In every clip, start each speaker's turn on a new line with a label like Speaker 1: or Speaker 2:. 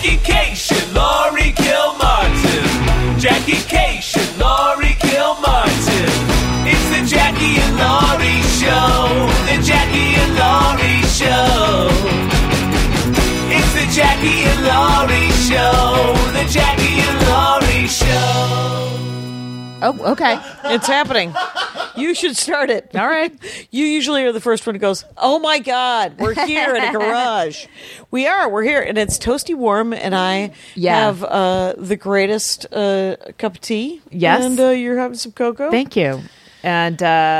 Speaker 1: Jackie Cation, Laurie Kilmartin. Jackie Cation, Laurie Kilmartin. It's the Jackie and Laurie Show. The Jackie and Laurie Show. It's the Jackie and Laurie Show. The Jackie and Laurie Show.
Speaker 2: Oh, okay.
Speaker 3: It's happening. You should start it.
Speaker 2: All right.
Speaker 3: You usually are the first one who goes, oh my God, we're here in a garage. We're here. And it's toasty warm, and I have the greatest cup of tea.
Speaker 2: Yes.
Speaker 3: And you're having some cocoa.
Speaker 2: Thank you. And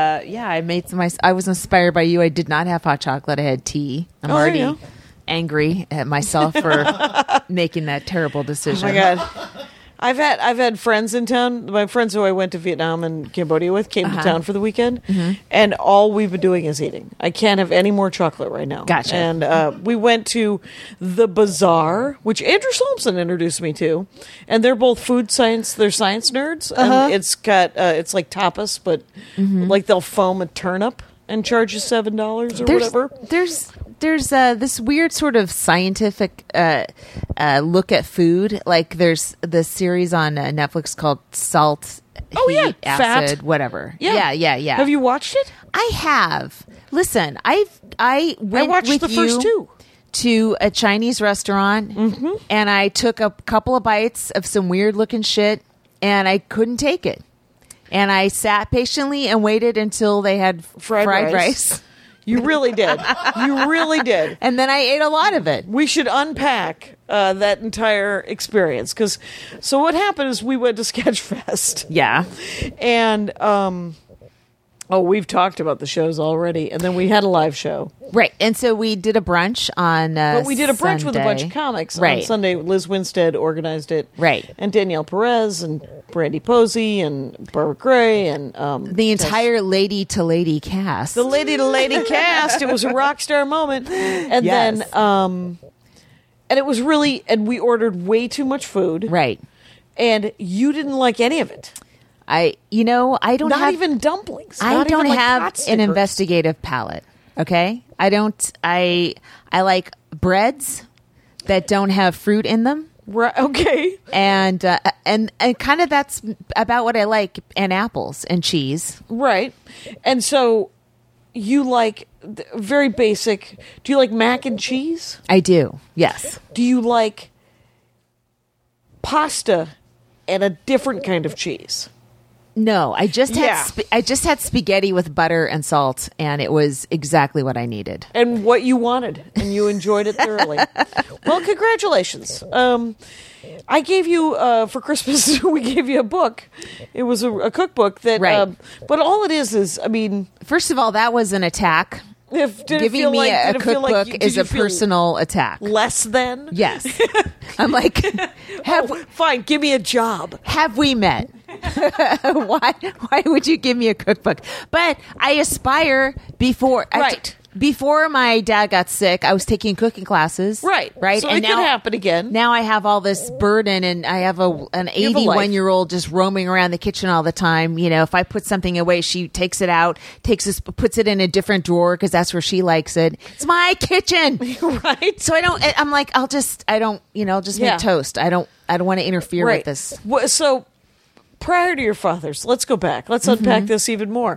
Speaker 2: I was inspired by you. I did not have hot chocolate. I had tea. I'm already angry at myself for making that terrible decision.
Speaker 3: Oh my God. I've had friends in town. My friends who I went to Vietnam and Cambodia with came to town for the weekend, and all we've been doing is eating. I can't have any more chocolate right now.
Speaker 2: Gotcha.
Speaker 3: And we went to the Bazaar, which Andrew Solomson introduced me to, and they're both food science. They're science nerds, and it's got it's like tapas, but like they'll foam a turnip and charge you $7 or whatever.
Speaker 2: There's this weird sort of scientific look at food. Like there's this series on Netflix called Salt, Heat, Acid,
Speaker 3: Fat.
Speaker 2: whatever.
Speaker 3: Yeah.
Speaker 2: Yeah.
Speaker 3: Have you watched it?
Speaker 2: I have. Listen, I went
Speaker 3: watched
Speaker 2: with
Speaker 3: the first two.
Speaker 2: To a Chinese restaurant, and I took a couple of bites of some weird looking shit, and I couldn't take it. And I sat patiently and waited until they had fried rice.
Speaker 3: You really did. You really did.
Speaker 2: And then I ate a lot of it.
Speaker 3: We should unpack that entire experience. So what happened is we went to Sketchfest.
Speaker 2: Yeah.
Speaker 3: And, we've talked about the shows already. And then we had a live show.
Speaker 2: Right. And so we did a brunch on
Speaker 3: But we did a brunch
Speaker 2: Sunday.
Speaker 3: with a bunch of comics.
Speaker 2: Right.
Speaker 3: On Sunday, Liz Winstead organized it.
Speaker 2: Right.
Speaker 3: And Danielle Perez and Brandy Posey and Barbara Gray and...
Speaker 2: the entire Lady to Lady cast.
Speaker 3: The Lady to Lady cast. It was a rock star moment. And
Speaker 2: Yes.
Speaker 3: then... and it was really... And we ordered way too much food.
Speaker 2: Right.
Speaker 3: And you didn't like any of it.
Speaker 2: I don't
Speaker 3: Not
Speaker 2: have...
Speaker 3: even dumplings.
Speaker 2: I
Speaker 3: Not
Speaker 2: don't
Speaker 3: even like
Speaker 2: have
Speaker 3: pot
Speaker 2: an
Speaker 3: stickers.
Speaker 2: investigative palate. Okay? I don't... I like breads that don't have fruit in them.
Speaker 3: Right. Okay.
Speaker 2: And kind of that's about what I like, and apples and cheese.
Speaker 3: Right. And so you like very basic. Do you like mac and cheese?
Speaker 2: I do. Yes.
Speaker 3: Do you like pasta and a different kind of cheese?
Speaker 2: No, I just had
Speaker 3: Yeah.
Speaker 2: I just had spaghetti with butter and salt, and it was exactly what I needed.
Speaker 3: And what you wanted, and you enjoyed it thoroughly. Well, congratulations. I gave you, for Christmas, we gave you a book. It was a cookbook that,
Speaker 2: Right.
Speaker 3: But all it is, I mean...
Speaker 2: First of all, that was an attack. Giving me a cookbook is a personal attack.
Speaker 3: Less than?
Speaker 2: Yes. I'm like,
Speaker 3: fine, give me a job.
Speaker 2: have we met? Why would you give me a cookbook? But I aspire before
Speaker 3: Right.
Speaker 2: before my dad got sick, I was taking cooking classes.
Speaker 3: Right. So
Speaker 2: And
Speaker 3: it could happen again.
Speaker 2: Now I have all this burden, and I have an
Speaker 3: have a life.
Speaker 2: 81-year-old just roaming around the kitchen all the time. You know, if I put something away, she takes it out, puts it in a different drawer because that's where she likes it. It's my kitchen.
Speaker 3: Right.
Speaker 2: So I'm like, I'll just
Speaker 3: Yeah.
Speaker 2: make toast. I don't want to interfere with this.
Speaker 3: So prior to your father's, let's go back. Let's unpack this even more.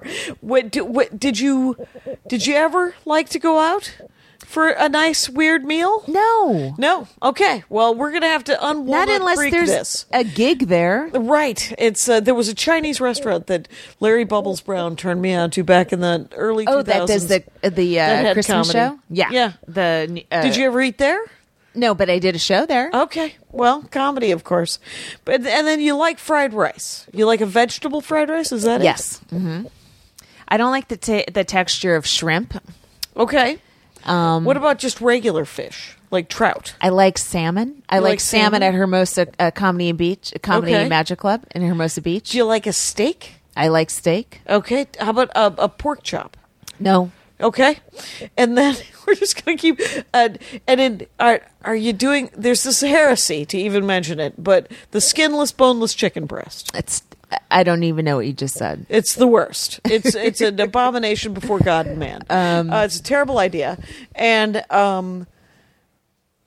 Speaker 3: Did you ever like to go out for a nice weird meal?
Speaker 2: No.
Speaker 3: Okay. Well, we're gonna have to
Speaker 2: Not unless there's
Speaker 3: this.
Speaker 2: a gig there.
Speaker 3: Right. It's there was a Chinese restaurant that Larry Bubbles Brown turned me on to back in the early 2000s.
Speaker 2: Oh, that does the
Speaker 3: had
Speaker 2: Christmas
Speaker 3: comedy.
Speaker 2: show? Yeah.
Speaker 3: Yeah. Did you ever eat there?
Speaker 2: No, but I did a show there.
Speaker 3: Okay. Well, comedy, of course. And then you like fried rice. You like a vegetable fried rice? Is that
Speaker 2: Yes. Mm-hmm. I don't like the texture of shrimp.
Speaker 3: it? Okay. What about just regular fish, like trout?
Speaker 2: I like salmon. I like
Speaker 3: like
Speaker 2: salmon
Speaker 3: salmon?
Speaker 2: at Hermosa Comedy and Beach, Comedy
Speaker 3: Okay.
Speaker 2: and Magic Club in Hermosa Beach.
Speaker 3: Do you like a steak?
Speaker 2: I like steak.
Speaker 3: Okay. How about a pork chop?
Speaker 2: No.
Speaker 3: Okay. And then we're just going to keep. And then are you doing? There's this heresy to even mention it, but the skinless, boneless chicken breast.
Speaker 2: I don't even know what you just said.
Speaker 3: It's the worst. It's an abomination before God and man. It's a terrible idea, and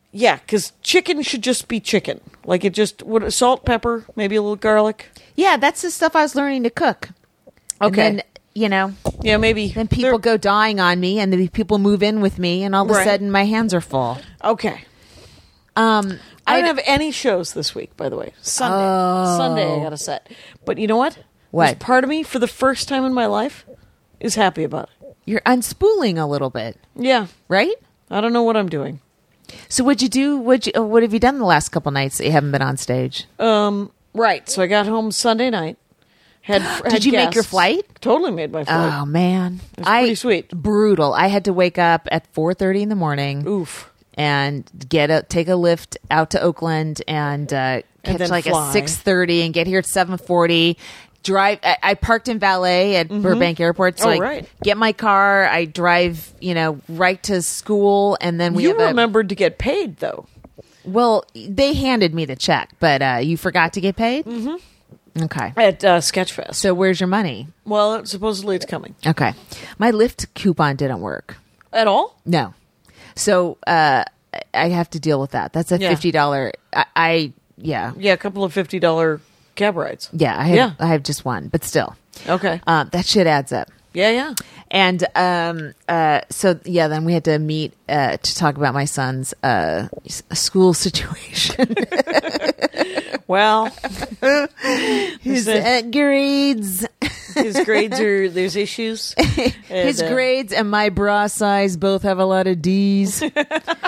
Speaker 3: Yeah, because chicken should just be chicken. Like it just salt, pepper, maybe a little garlic.
Speaker 2: Yeah, that's the stuff I was learning to cook.
Speaker 3: Okay.
Speaker 2: And then,
Speaker 3: Yeah, maybe.
Speaker 2: then people go dying on me, and then people move in with me, and all of a
Speaker 3: Right.
Speaker 2: sudden my hands are full.
Speaker 3: Okay. I don't have any shows this week, by the way. Sunday I got a set. But you know what?
Speaker 2: What?
Speaker 3: There's part of me, for the first time in my life, is happy about it.
Speaker 2: You're unspooling a little bit,
Speaker 3: Yeah.
Speaker 2: right?
Speaker 3: I don't know what I'm doing.
Speaker 2: So what'd you do? What have you done the last couple nights that you haven't been on stage?
Speaker 3: Right. So I got home Sunday night.
Speaker 2: Did you make your
Speaker 3: guests.
Speaker 2: flight?
Speaker 3: Totally made my flight.
Speaker 2: Oh man,
Speaker 3: It was pretty sweet.
Speaker 2: Brutal. I had to wake up at 4:30 in the morning.
Speaker 3: Oof.
Speaker 2: And take a lift out to Oakland and catch
Speaker 3: then
Speaker 2: like
Speaker 3: fly.
Speaker 2: a 6:30 and get here at 7:40. Drive. I parked in valet at Burbank Airport, so
Speaker 3: Oh,
Speaker 2: I
Speaker 3: right.
Speaker 2: get my car. I drive, right to school, and then we
Speaker 3: You
Speaker 2: have
Speaker 3: remembered to get paid, though.
Speaker 2: Well, they handed me the check, but you forgot to get paid. Mm-hmm. Okay.
Speaker 3: At Sketchfest.
Speaker 2: So where's your money?
Speaker 3: Well, supposedly it's coming.
Speaker 2: Okay, my Lyft coupon didn't work.
Speaker 3: At all?
Speaker 2: No. So I have to deal with that. That's a
Speaker 3: Yeah.
Speaker 2: $50. Yeah,
Speaker 3: Yeah, a couple of $50 cab rides.
Speaker 2: yeah. I have just one, but still,
Speaker 3: Okay.
Speaker 2: that shit adds up.
Speaker 3: Yeah.
Speaker 2: And so yeah, then we had to meet to talk about my son's school situation.
Speaker 3: Well,
Speaker 2: His grades,
Speaker 3: his grades there's issues.
Speaker 2: his grades, and my bra size both have a lot of D's.
Speaker 3: Write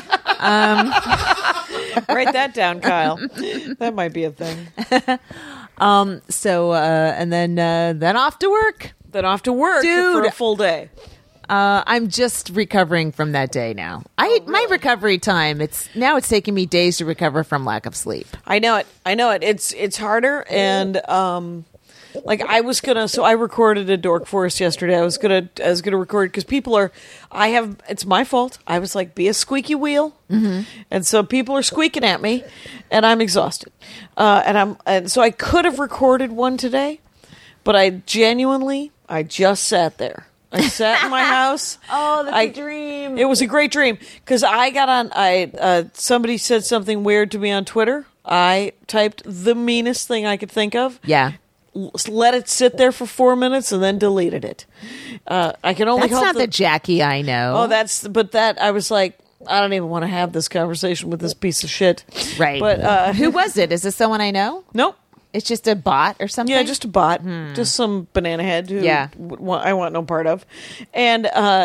Speaker 3: that down, Kyle. That might be a thing.
Speaker 2: So and then off to work.
Speaker 3: Then off to work
Speaker 2: Dude.
Speaker 3: for a full day.
Speaker 2: I'm just recovering from that day now. My recovery time. It's taking me days to recover from lack of sleep.
Speaker 3: I know it. It's harder, and like I was gonna. So I recorded a Dork Forest yesterday. I was gonna record because people are. It's my fault. I was like, be a squeaky wheel, and so people are squeaking at me, and I'm exhausted. And so I could have recorded one today, but I just sat there. I sat in my house.
Speaker 2: Oh, that's a dream.
Speaker 3: It was a great dream because I got on. Somebody said something weird to me on Twitter. I typed the meanest thing I could think of.
Speaker 2: Yeah.
Speaker 3: Let it sit there for 4 minutes and then deleted it. I can only
Speaker 2: That's
Speaker 3: hope
Speaker 2: not the Jackie I know.
Speaker 3: I was like, I don't even want to have this conversation with this piece of shit.
Speaker 2: Right.
Speaker 3: But
Speaker 2: who was it? Is this someone I know?
Speaker 3: nope.
Speaker 2: It's just a bot or something?
Speaker 3: Yeah, just a bot, just some banana head who
Speaker 2: Yeah.
Speaker 3: I want no part of. And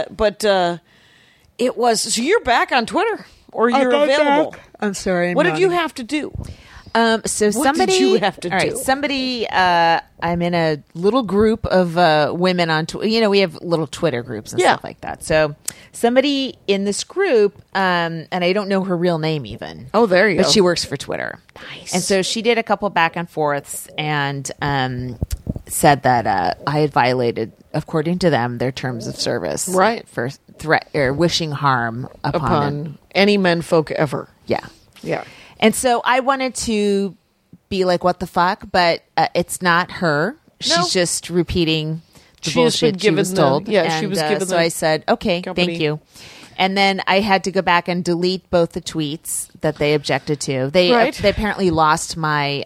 Speaker 3: it was. So you're back on Twitter, or you're available.
Speaker 2: I'm sorry.
Speaker 3: What did you have to do?
Speaker 2: So
Speaker 3: What
Speaker 2: somebody,
Speaker 3: did you have to
Speaker 2: all right,
Speaker 3: do?
Speaker 2: somebody, I'm in a little group of women on Twitter. We have little Twitter groups and
Speaker 3: Yeah.
Speaker 2: stuff like that. So somebody in this group, and I don't know her real name even.
Speaker 3: Oh, there you
Speaker 2: but
Speaker 3: go.
Speaker 2: she works for Twitter.
Speaker 3: Nice.
Speaker 2: And so she did a couple back and forths and said that I had violated, according to them, their terms of service,
Speaker 3: Right.
Speaker 2: for threat or wishing harm upon them.
Speaker 3: any menfolk ever.
Speaker 2: Yeah.
Speaker 3: Yeah.
Speaker 2: And so I wanted to be like, what the fuck? But it's not her.
Speaker 3: No.
Speaker 2: She's just repeating the
Speaker 3: She has been
Speaker 2: bullshit she was
Speaker 3: given the-
Speaker 2: told.
Speaker 3: yeah, she
Speaker 2: And,
Speaker 3: was given
Speaker 2: So
Speaker 3: the
Speaker 2: I said, okay,
Speaker 3: company.
Speaker 2: thank you. And then I had to go back and delete both the tweets that they objected to. They
Speaker 3: Right.
Speaker 2: apparently lost my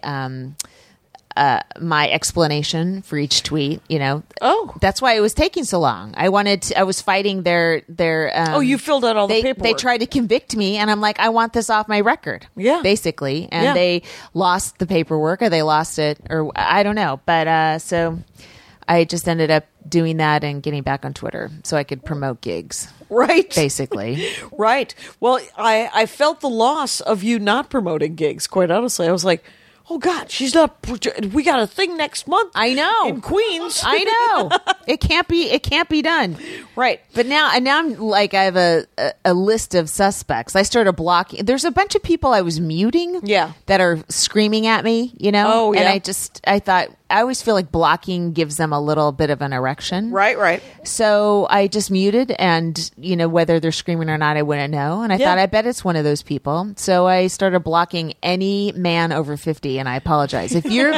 Speaker 2: my explanation for each tweet.
Speaker 3: Oh.
Speaker 2: That's why it was taking so long. I was fighting their.
Speaker 3: You filled out all the
Speaker 2: they
Speaker 3: paperwork.
Speaker 2: tried to convict me, and I'm like, I want this off my record.
Speaker 3: Yeah.
Speaker 2: basically, and
Speaker 3: Yeah.
Speaker 2: they lost the paperwork, or they lost it, or I don't know. But so I just ended up doing that and getting back on Twitter so I could promote gigs,
Speaker 3: Right.
Speaker 2: basically.
Speaker 3: Right. Well, I felt the loss of you not promoting gigs, quite honestly. I was like, oh, God, she's not. We got a thing next month.
Speaker 2: I know.
Speaker 3: In Queens.
Speaker 2: I know. It can't be done.
Speaker 3: Right.
Speaker 2: But now I'm like, I have a list of suspects. I started blocking. There's a bunch of people I was muting.
Speaker 3: Yeah.
Speaker 2: That are screaming at me,
Speaker 3: Oh, yeah.
Speaker 2: And I thought, I always feel like blocking gives them a little bit of an erection.
Speaker 3: Right.
Speaker 2: So I just muted, and whether they're screaming or not, I wouldn't know. And I
Speaker 3: Yeah.
Speaker 2: thought, I bet it's one of those people. So I started blocking any man over 50. And I apologize if you're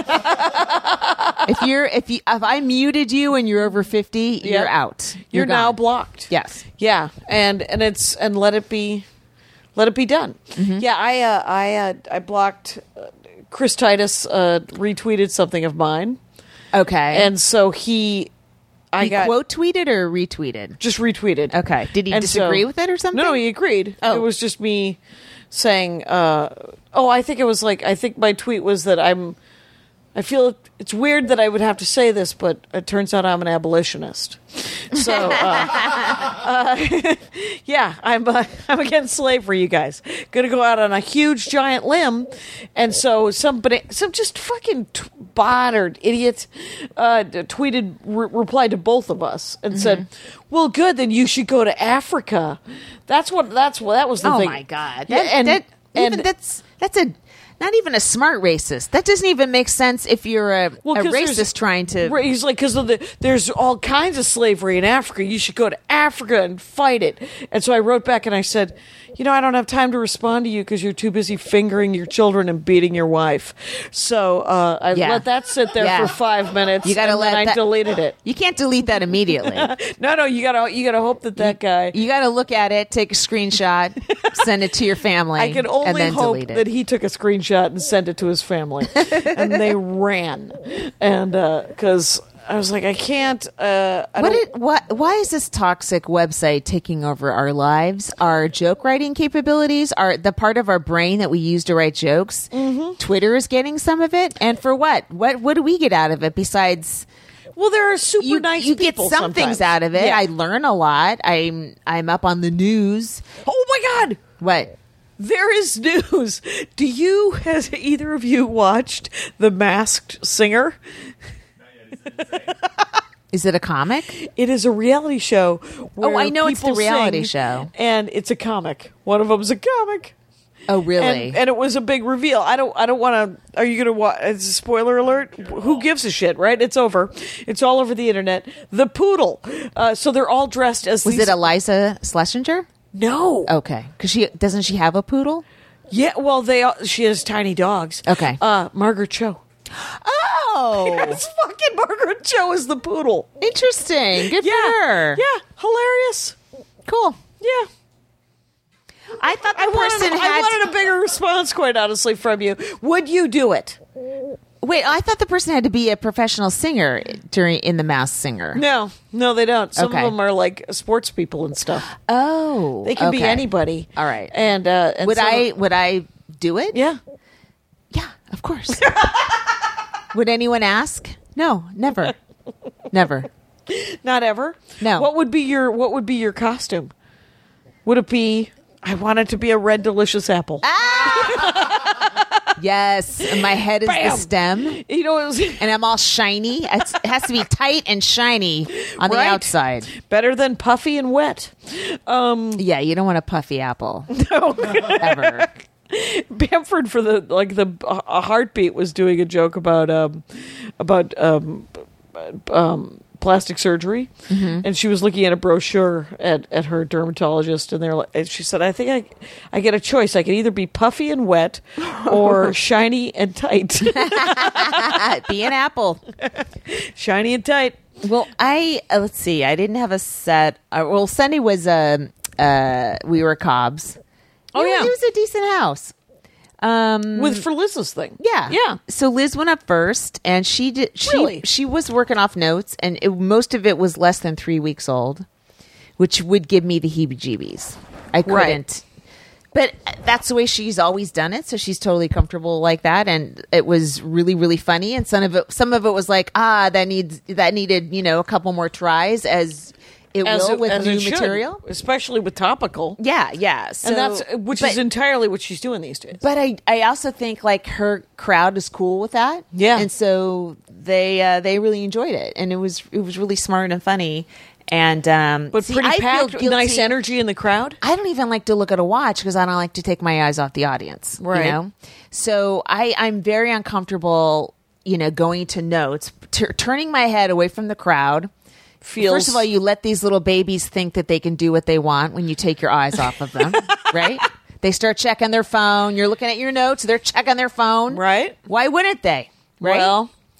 Speaker 2: if I muted you and you're over 50, you're out.
Speaker 3: You're now
Speaker 2: gone.
Speaker 3: blocked.
Speaker 2: Yes.
Speaker 3: Yeah. And let it be Let it be done. Yeah, I blocked Chris Titus retweeted something of mine,
Speaker 2: Okay.
Speaker 3: and so he got
Speaker 2: quote tweeted or retweeted?
Speaker 3: just retweeted.
Speaker 2: Okay. Did he
Speaker 3: And
Speaker 2: disagree
Speaker 3: so-
Speaker 2: with it or something?
Speaker 3: No, he agreed.
Speaker 2: Oh.
Speaker 3: It was just me saying, I think it was like, I think my tweet was that I feel it's weird that I would have to say this, but it turns out I'm an abolitionist. So, yeah, I'm against slavery, you guys. Gonna go out on a huge giant limb, and so some just fucking bot or idiot replied to both of us and said, "Well, good, then you should go to Africa." That was the
Speaker 2: Oh
Speaker 3: thing.
Speaker 2: my God.
Speaker 3: Yeah,
Speaker 2: That's not even a smart racist. That doesn't even make sense if you're a
Speaker 3: 'cause there's-
Speaker 2: racist trying to.
Speaker 3: Right, he's like, because there's all kinds of slavery in Africa. You should go to Africa and fight it. And so I wrote back and I said, I don't have time to respond to you because you're too busy fingering your children and beating your wife. So I
Speaker 2: Yeah.
Speaker 3: let that sit there
Speaker 2: Yeah.
Speaker 3: for 5 minutes.
Speaker 2: You gotta
Speaker 3: and
Speaker 2: let
Speaker 3: then I
Speaker 2: that-
Speaker 3: deleted it.
Speaker 2: You can't delete that immediately.
Speaker 3: No, you gotta hope that guy.
Speaker 2: You got to look at it, take a screenshot, send it to your family,
Speaker 3: I can
Speaker 2: and
Speaker 3: only
Speaker 2: then
Speaker 3: hope
Speaker 2: delete it.
Speaker 3: that he took a screenshot and sent it to his family, and they ran. And because I was like, I can't.
Speaker 2: Why is this toxic website taking over our lives? Our joke writing capabilities are the part of our brain that we use to write jokes.
Speaker 3: Mm-hmm.
Speaker 2: Twitter is getting some of it, and for what? What do we get out of it besides?
Speaker 3: Well, there are super nice
Speaker 2: you get
Speaker 3: people
Speaker 2: some
Speaker 3: sometimes.
Speaker 2: things out of it.
Speaker 3: Yeah.
Speaker 2: I learn a lot. I'm up on the news.
Speaker 3: Oh my God!
Speaker 2: What?
Speaker 3: There is news. Has either of you watched The Masked Singer?
Speaker 2: Is it a comic?
Speaker 3: It is a reality show. Where
Speaker 2: I know it's the
Speaker 3: people
Speaker 2: reality
Speaker 3: sing,
Speaker 2: show.
Speaker 3: and it's a comic. One of them's a comic.
Speaker 2: Oh, really?
Speaker 3: And it was a big reveal. I don't want to. Are you going to watch? It's a spoiler alert. Who gives a shit? Right? It's over. It's all over the internet. The poodle. So they're all dressed as.
Speaker 2: Was
Speaker 3: these,
Speaker 2: it Eliza Schlesinger?
Speaker 3: No.
Speaker 2: Okay, because doesn't she have a poodle?
Speaker 3: Yeah. Well, she has tiny dogs.
Speaker 2: Okay.
Speaker 3: Margaret Cho.
Speaker 2: Oh,
Speaker 3: It's fucking Margaret Cho is the poodle.
Speaker 2: interesting. Good
Speaker 3: Yeah.
Speaker 2: for her.
Speaker 3: Yeah. Hilarious.
Speaker 2: Cool.
Speaker 3: Yeah.
Speaker 2: I thought the
Speaker 3: I
Speaker 2: person
Speaker 3: wanted a bigger response, quite honestly, from you. Would you do it?
Speaker 2: Wait, I thought the person had to be a professional singer in The Masked Singer.
Speaker 3: No, they don't. Some
Speaker 2: Okay.
Speaker 3: of them are like sports people and stuff.
Speaker 2: Oh,
Speaker 3: They can be
Speaker 2: okay.
Speaker 3: anybody.
Speaker 2: All right.
Speaker 3: And
Speaker 2: Would
Speaker 3: some-
Speaker 2: I do it?
Speaker 3: Yeah.
Speaker 2: Yeah, of course. Would anyone ask? No, never. Never.
Speaker 3: Not ever.
Speaker 2: No.
Speaker 3: What would be your costume? Would it be? I want it to be a red delicious apple.
Speaker 2: Yes, and my head is the
Speaker 3: Bam!
Speaker 2: stem,
Speaker 3: It was
Speaker 2: and I'm all shiny. It has to be tight and shiny on the
Speaker 3: Right.
Speaker 2: outside.
Speaker 3: better than puffy and wet.
Speaker 2: Yeah, you don't want a puffy apple. No. Ever.
Speaker 3: Bamford for a heartbeat was doing a joke about plastic surgery, and she was looking at a brochure at her dermatologist, and she said, "I think I get a choice. I can either be puffy and wet, or shiny and tight.
Speaker 2: Be an apple.
Speaker 3: Shiny and tight."
Speaker 2: Well, let's see. I didn't have a set. Well, Sunday was we were Cobb's.
Speaker 3: Oh, yeah.
Speaker 2: It was a decent house.
Speaker 3: For Liz's thing.
Speaker 2: Yeah. So Liz went up first, and she did.
Speaker 3: Really?
Speaker 2: She was working off notes, and most of it was less than 3 weeks old, which would give me the heebie-jeebies. I couldn't.
Speaker 3: Right.
Speaker 2: But that's the way she's always done it, so she's totally comfortable like that, and it was really, really funny. And some of it was like, that needed a couple more tries, as it will with
Speaker 3: as
Speaker 2: new
Speaker 3: it should,
Speaker 2: material.
Speaker 3: especially with topical.
Speaker 2: Yeah. So,
Speaker 3: And that's is entirely what she's doing these days.
Speaker 2: But I also think like her crowd is cool with that.
Speaker 3: Yeah.
Speaker 2: And so they really enjoyed it, and it was really smart and funny. And
Speaker 3: But
Speaker 2: see,
Speaker 3: pretty
Speaker 2: I feel
Speaker 3: packed, nice
Speaker 2: guilty.
Speaker 3: energy in the crowd.
Speaker 2: I don't even like to look at a watch because I don't like to take my eyes off the audience.
Speaker 3: Right.
Speaker 2: You know? So I'm very uncomfortable, going to notes, turning my head away from the crowd. First of all, you let these little babies think that they can do what they want when you take your eyes off of them, right? They start checking their phone. You're looking at your notes. They're checking their phone.
Speaker 3: Right.
Speaker 2: Why wouldn't they? Right.
Speaker 3: Well,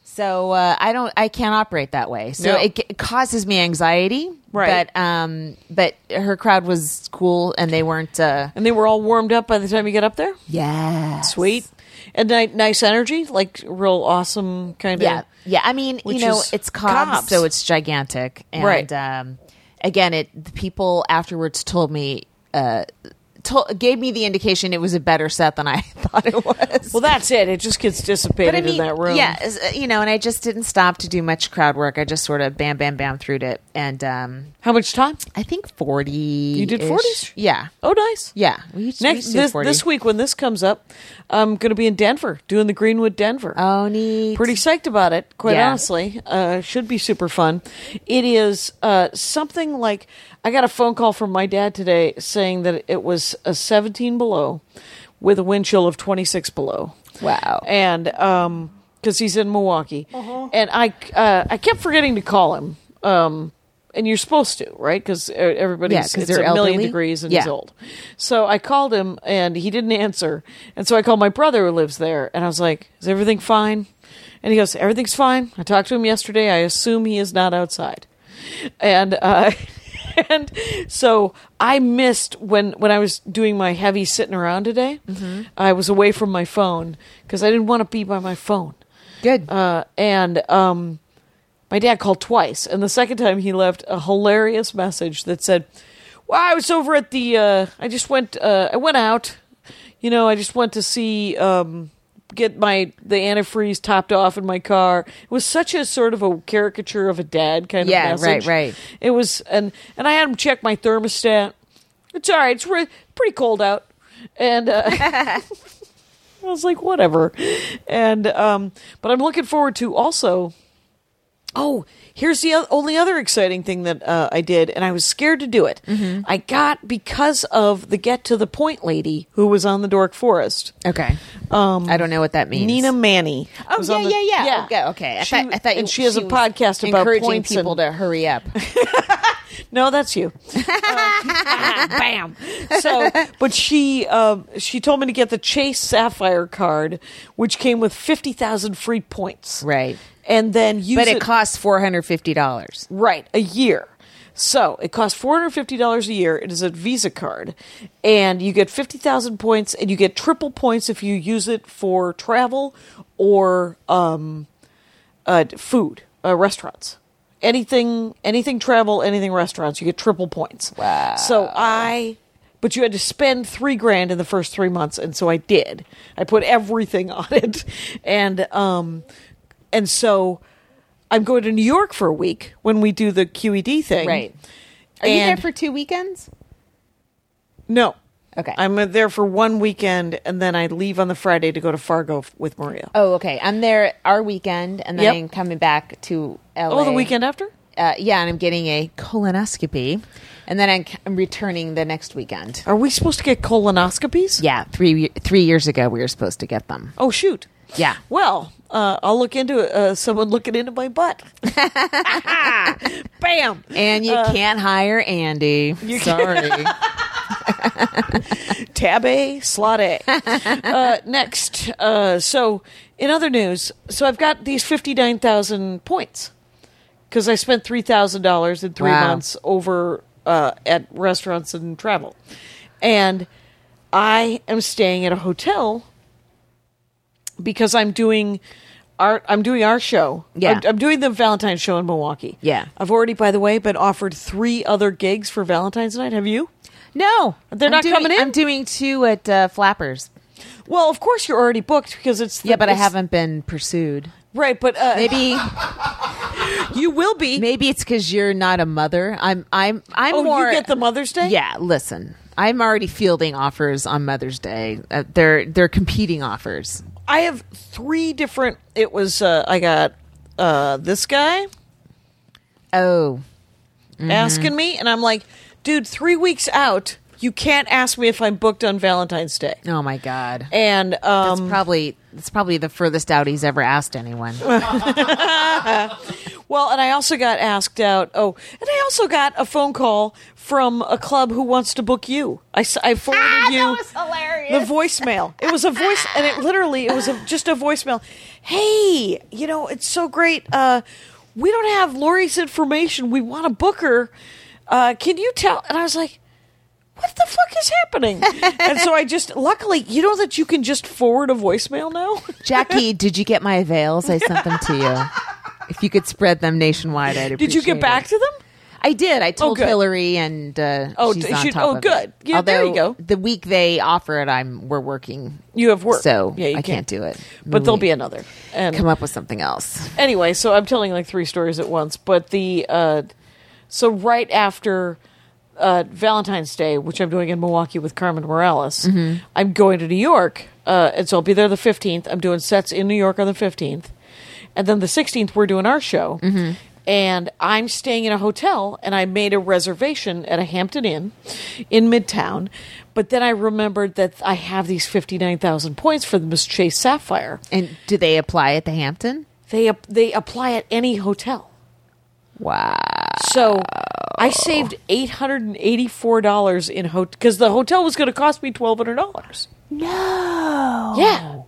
Speaker 2: So I can't operate that way. So
Speaker 3: No.
Speaker 2: it causes me anxiety.
Speaker 3: Right.
Speaker 2: But her crowd was cool, and they weren't.
Speaker 3: And they were all warmed up by the time you get up there?
Speaker 2: Yeah.
Speaker 3: Sweet. And nice energy, like real awesome kind of.
Speaker 2: Yeah. I mean,
Speaker 3: Which
Speaker 2: you know,
Speaker 3: is
Speaker 2: it's Cobb's,
Speaker 3: Cobb's.
Speaker 2: so it's gigantic. And,
Speaker 3: Right.
Speaker 2: Again, the people afterwards told me, gave me the indication it was a better set than I thought it was.
Speaker 3: Well, that's it. It just gets dissipated in that room.
Speaker 2: yeah, you know, and I just didn't stop to do much crowd work. I just sort of bam, bam, bam through it. And
Speaker 3: How much time?
Speaker 2: I think 40. You
Speaker 3: did 40s?
Speaker 2: Yeah.
Speaker 3: Oh, nice.
Speaker 2: Yeah. We used
Speaker 3: Next
Speaker 2: to do 40.
Speaker 3: this week when this comes up, I'm going to be in Denver doing the Greenwood Denver.
Speaker 2: Oh, neat.
Speaker 3: Pretty psyched about it, quite
Speaker 2: Yeah.
Speaker 3: honestly. Should be super fun. It is something like I got a phone call from my dad today saying that it was a 17 below with a wind chill of 26 below.
Speaker 2: Wow.
Speaker 3: And because he's in Milwaukee, and I kept forgetting to call him. And you're supposed to, right? Because everybody's
Speaker 2: 'cause
Speaker 3: it's
Speaker 2: they're
Speaker 3: a million
Speaker 2: elderly.
Speaker 3: degrees and
Speaker 2: Yeah.
Speaker 3: he's old. So I called him and he didn't answer. And so I called my brother who lives there and I was like, "Is everything fine?" And he goes, "Everything's fine. I talked to him yesterday. I assume he is not outside." And and so I missed when I was doing my heavy sitting around today. I was away from my phone because I didn't want to be by my phone.
Speaker 2: Good.
Speaker 3: My dad called twice, and the second time he left a hilarious message that said, "Well, I was over at the. I went out. You know, I just went to see get the antifreeze topped off in my car." It was such a sort of a caricature of a dad kind
Speaker 2: Yeah,
Speaker 3: of message.
Speaker 2: right.
Speaker 3: It was, and I had him check my thermostat. It's all right. It's pretty cold out, and. I was like, whatever. And but I'm looking forward to also. Oh, here's the only other exciting thing that I did, and I was scared to do it. I got, because of the Get to the Point lady who was on the Dork Forest.
Speaker 2: Okay. I don't know what that means.
Speaker 3: Nina Manny.
Speaker 2: Oh,
Speaker 3: was on the-
Speaker 2: yeah. Okay. I thought
Speaker 3: and she has a
Speaker 2: was
Speaker 3: podcast about
Speaker 2: encouraging
Speaker 3: points
Speaker 2: people
Speaker 3: and-
Speaker 2: to hurry up.
Speaker 3: No, that's you. Bam. So, but she told me to get the Chase Sapphire card, which came with 50,000 free points.
Speaker 2: Right.
Speaker 3: And then use
Speaker 2: But it costs $450.
Speaker 3: Right, a year. So it costs $450 a year. It is a Visa card, and you get 50,000 points, and you get triple points if you use it for travel or food, restaurants. Anything travel, anything restaurants, you get triple points.
Speaker 2: Wow.
Speaker 3: But you had to spend $3,000 in the first 3 months, and so I did. I put everything on it, and so I'm going to New York for a week when we do the QED thing.
Speaker 2: Right. Are you there for 2 weekends?
Speaker 3: No.
Speaker 2: Okay.
Speaker 3: I'm there for 1 weekend, and then I leave on the Friday to go to Fargo with Maria.
Speaker 2: Oh, okay. I'm there our weekend, and then
Speaker 3: Yep.
Speaker 2: I'm coming back to LA.
Speaker 3: Oh, the weekend after?
Speaker 2: Yeah, and I'm getting a colonoscopy, and then I'm returning the next weekend.
Speaker 3: Are we supposed to get colonoscopies?
Speaker 2: Yeah, 3 years ago we were supposed to get them.
Speaker 3: Oh, shoot.
Speaker 2: Yeah.
Speaker 3: Well, I'll look into someone looking into my butt. Bam!
Speaker 2: And you can't hire Andy. Sorry.
Speaker 3: Tab A, slot A. Next. So, in other news, so I've got these 59,000 points because I spent $3,000 in 3
Speaker 2: Wow.
Speaker 3: months over at restaurants and travel. And I am staying at a hotel because I'm doing our show.
Speaker 2: Yeah.
Speaker 3: I'm doing the Valentine's show in Milwaukee.
Speaker 2: Yeah.
Speaker 3: I've already, by the way, been offered 3 other gigs for Valentine's night. Have you?
Speaker 2: No.
Speaker 3: They're not coming in?
Speaker 2: I'm doing 2 at Flappers.
Speaker 3: Well, of course you're already booked because it's
Speaker 2: Yeah, but I
Speaker 3: it's-
Speaker 2: haven't been pursued.
Speaker 3: Right, but
Speaker 2: Maybe
Speaker 3: you will be.
Speaker 2: maybe it's because you're not a mother. I'm
Speaker 3: Oh,
Speaker 2: more.
Speaker 3: you get the Mother's Day?
Speaker 2: Yeah, listen. I'm already fielding offers on Mother's Day. They're competing offers.
Speaker 3: I have 3 different. It was I got this guy
Speaker 2: Oh,
Speaker 3: asking me, and I'm like, dude, 3 weeks out, you can't ask me if I'm booked on Valentine's Day.
Speaker 2: oh my God.
Speaker 3: And
Speaker 2: That's probably the furthest out he's ever asked anyone.
Speaker 3: well, and I also got asked out. Oh, and I also got a phone call from a club who wants to book you. I forwarded you.
Speaker 2: hilarious. hilarious.
Speaker 3: The voicemail. It was a voice, and it was just a voicemail. Hey, it's so great. We don't have Lori's information. We want to book her. Can you tell? And I was like, what the fuck is happening? And so I just, luckily, that you can just forward a voicemail now?
Speaker 2: Jackie, did you get my avails? I sent them to you. If you could spread them nationwide, I'd appreciate
Speaker 3: Did you get back
Speaker 2: it.
Speaker 3: to them?
Speaker 2: I did. I told
Speaker 3: good.
Speaker 2: Hillary, and she's on top of
Speaker 3: good.
Speaker 2: it.
Speaker 3: Yeah, there you go.
Speaker 2: The week they offer it, we're working.
Speaker 3: You have work.
Speaker 2: So
Speaker 3: yeah, you
Speaker 2: I can't do it.
Speaker 3: But there'll be another. And
Speaker 2: Come up with something else.
Speaker 3: anyway, so I'm telling like 3 stories at once. But so right after Valentine's Day, which I'm doing in Milwaukee with Carmen Morales, I'm going to New York. And so I'll be there the 15th. I'm doing sets in New York on the 15th. And then the 16th, we're doing our show. And I'm staying in a hotel, and I made a reservation at a Hampton Inn in Midtown. But then I remembered that I have these 59,000 points for the Miss Chase Sapphire.
Speaker 2: And do they apply at the Hampton?
Speaker 3: They apply at any hotel.
Speaker 2: Wow.
Speaker 3: So I saved $884 in hotel because the hotel was going to cost me $1,200.
Speaker 2: No.
Speaker 3: Yeah.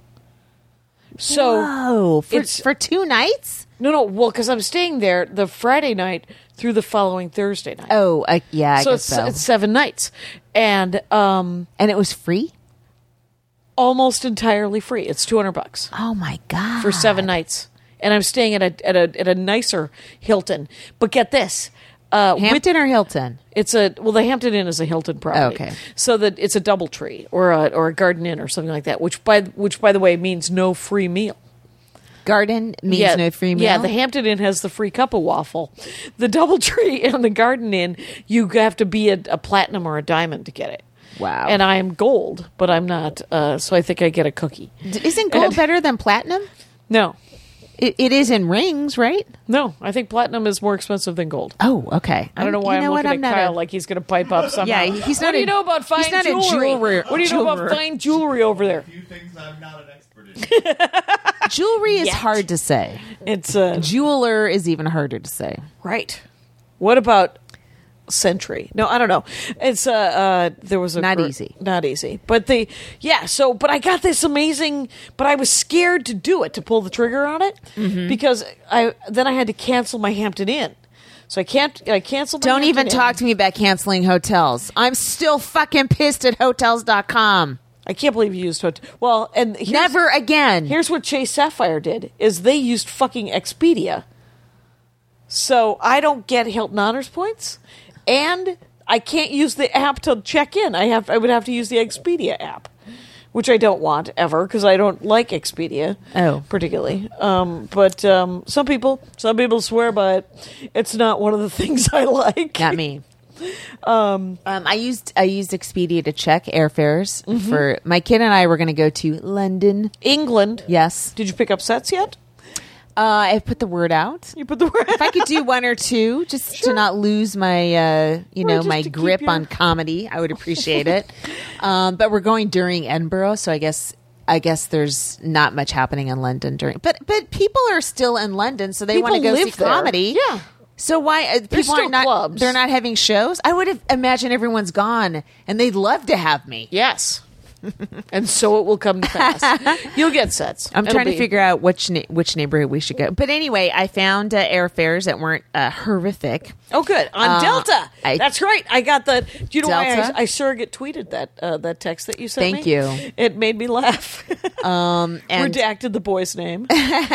Speaker 3: So
Speaker 2: Oh,
Speaker 3: it's-
Speaker 2: for 2 nights?
Speaker 3: no, well, because I'm staying there the Friday night through the following Thursday night.
Speaker 2: Oh, yeah, I
Speaker 3: so
Speaker 2: guess so.
Speaker 3: it's 7 nights, and
Speaker 2: And it was free?
Speaker 3: almost entirely free. It's $200
Speaker 2: Oh my god.
Speaker 3: for 7 nights, and I'm staying at a nicer Hilton. But get this.
Speaker 2: Hampton or Hilton?
Speaker 3: The Hampton Inn is a Hilton property.
Speaker 2: Okay.
Speaker 3: So that it's a DoubleTree or a Garden Inn or something like that, which by the way means no free meal.
Speaker 2: Garden means no free meal?
Speaker 3: Yeah, the Hampton Inn has the free cup of waffle. The DoubleTree and the Garden Inn, you have to be a platinum or a diamond to get it.
Speaker 2: Wow.
Speaker 3: And I am gold, but I'm not. So I think I get a cookie.
Speaker 2: Isn't gold better than platinum?
Speaker 3: No,
Speaker 2: It is in rings, right?
Speaker 3: no, I think platinum is more expensive than gold.
Speaker 2: Oh, okay.
Speaker 3: I don't know why I'm looking at Kyle like he's going to pipe up somehow.
Speaker 2: Yeah, he's not
Speaker 3: What do you
Speaker 2: a-
Speaker 3: know about fine
Speaker 2: he's not a
Speaker 3: jewelry?
Speaker 2: jeweler-
Speaker 3: What do you know about
Speaker 2: jeweler.
Speaker 3: fine jewelry over there?
Speaker 4: Few things I'm not an expert in.
Speaker 2: Jewelry is
Speaker 3: Yet.
Speaker 2: hard to say.
Speaker 3: It's
Speaker 2: Jeweler is even harder to say.
Speaker 3: right. What about Century? No, I don't know. It's there was a
Speaker 2: Not easy.
Speaker 3: Not easy. But but I got this amazing, but I was scared to do it, to pull the trigger on it because I had to cancel my Hampton Inn. So I canceled my
Speaker 2: Don't
Speaker 3: Hampton
Speaker 2: even
Speaker 3: Inn.
Speaker 2: talk to me about canceling hotels. I'm still fucking pissed at Hotels.com.
Speaker 3: I can't believe you used hotel. Well, and
Speaker 2: Never again.
Speaker 3: Here's what Chase Sapphire did: is they used fucking Expedia, so I don't get Hilton Honors points, and I can't use the app to check in. I would have to use the Expedia app, which I don't want ever because I don't like Expedia. Particularly. But some people swear by it. It's not one of the things I like.
Speaker 2: Not me. I used Expedia to check airfares for my kid and I were going to go to London.
Speaker 3: England.
Speaker 2: Yes.
Speaker 3: Did you pick up sets yet?
Speaker 2: I put the word out.
Speaker 3: You put the word.
Speaker 2: If I could do 1 or 2 just to not lose my
Speaker 3: just
Speaker 2: my
Speaker 3: to keep
Speaker 2: grip
Speaker 3: your-
Speaker 2: on comedy, I would appreciate it. But we're going during Edinburgh, so I guess there's not much happening in London during. But people are still in London, so they want to
Speaker 3: People
Speaker 2: go see
Speaker 3: live there.
Speaker 2: comedy.
Speaker 3: Yeah.
Speaker 2: So why people
Speaker 3: still
Speaker 2: aren't not
Speaker 3: clubs.
Speaker 2: they're not having shows? I would have imagined everyone's gone and they'd love to have me.
Speaker 3: Yes. And so it will come to pass. You'll get sets.
Speaker 2: I'm
Speaker 3: It'll
Speaker 2: trying to
Speaker 3: be-
Speaker 2: figure out which neighborhood we should go. But anyway, I found airfares that weren't horrific.
Speaker 3: Oh, good. On Delta.
Speaker 2: I-
Speaker 3: That's right. I got the. Do you know why
Speaker 2: Delta?
Speaker 3: I surrogate tweeted that text that you sent
Speaker 2: Thank
Speaker 3: me?
Speaker 2: you.
Speaker 3: It made me laugh.
Speaker 2: And
Speaker 3: Redacted the boy's name.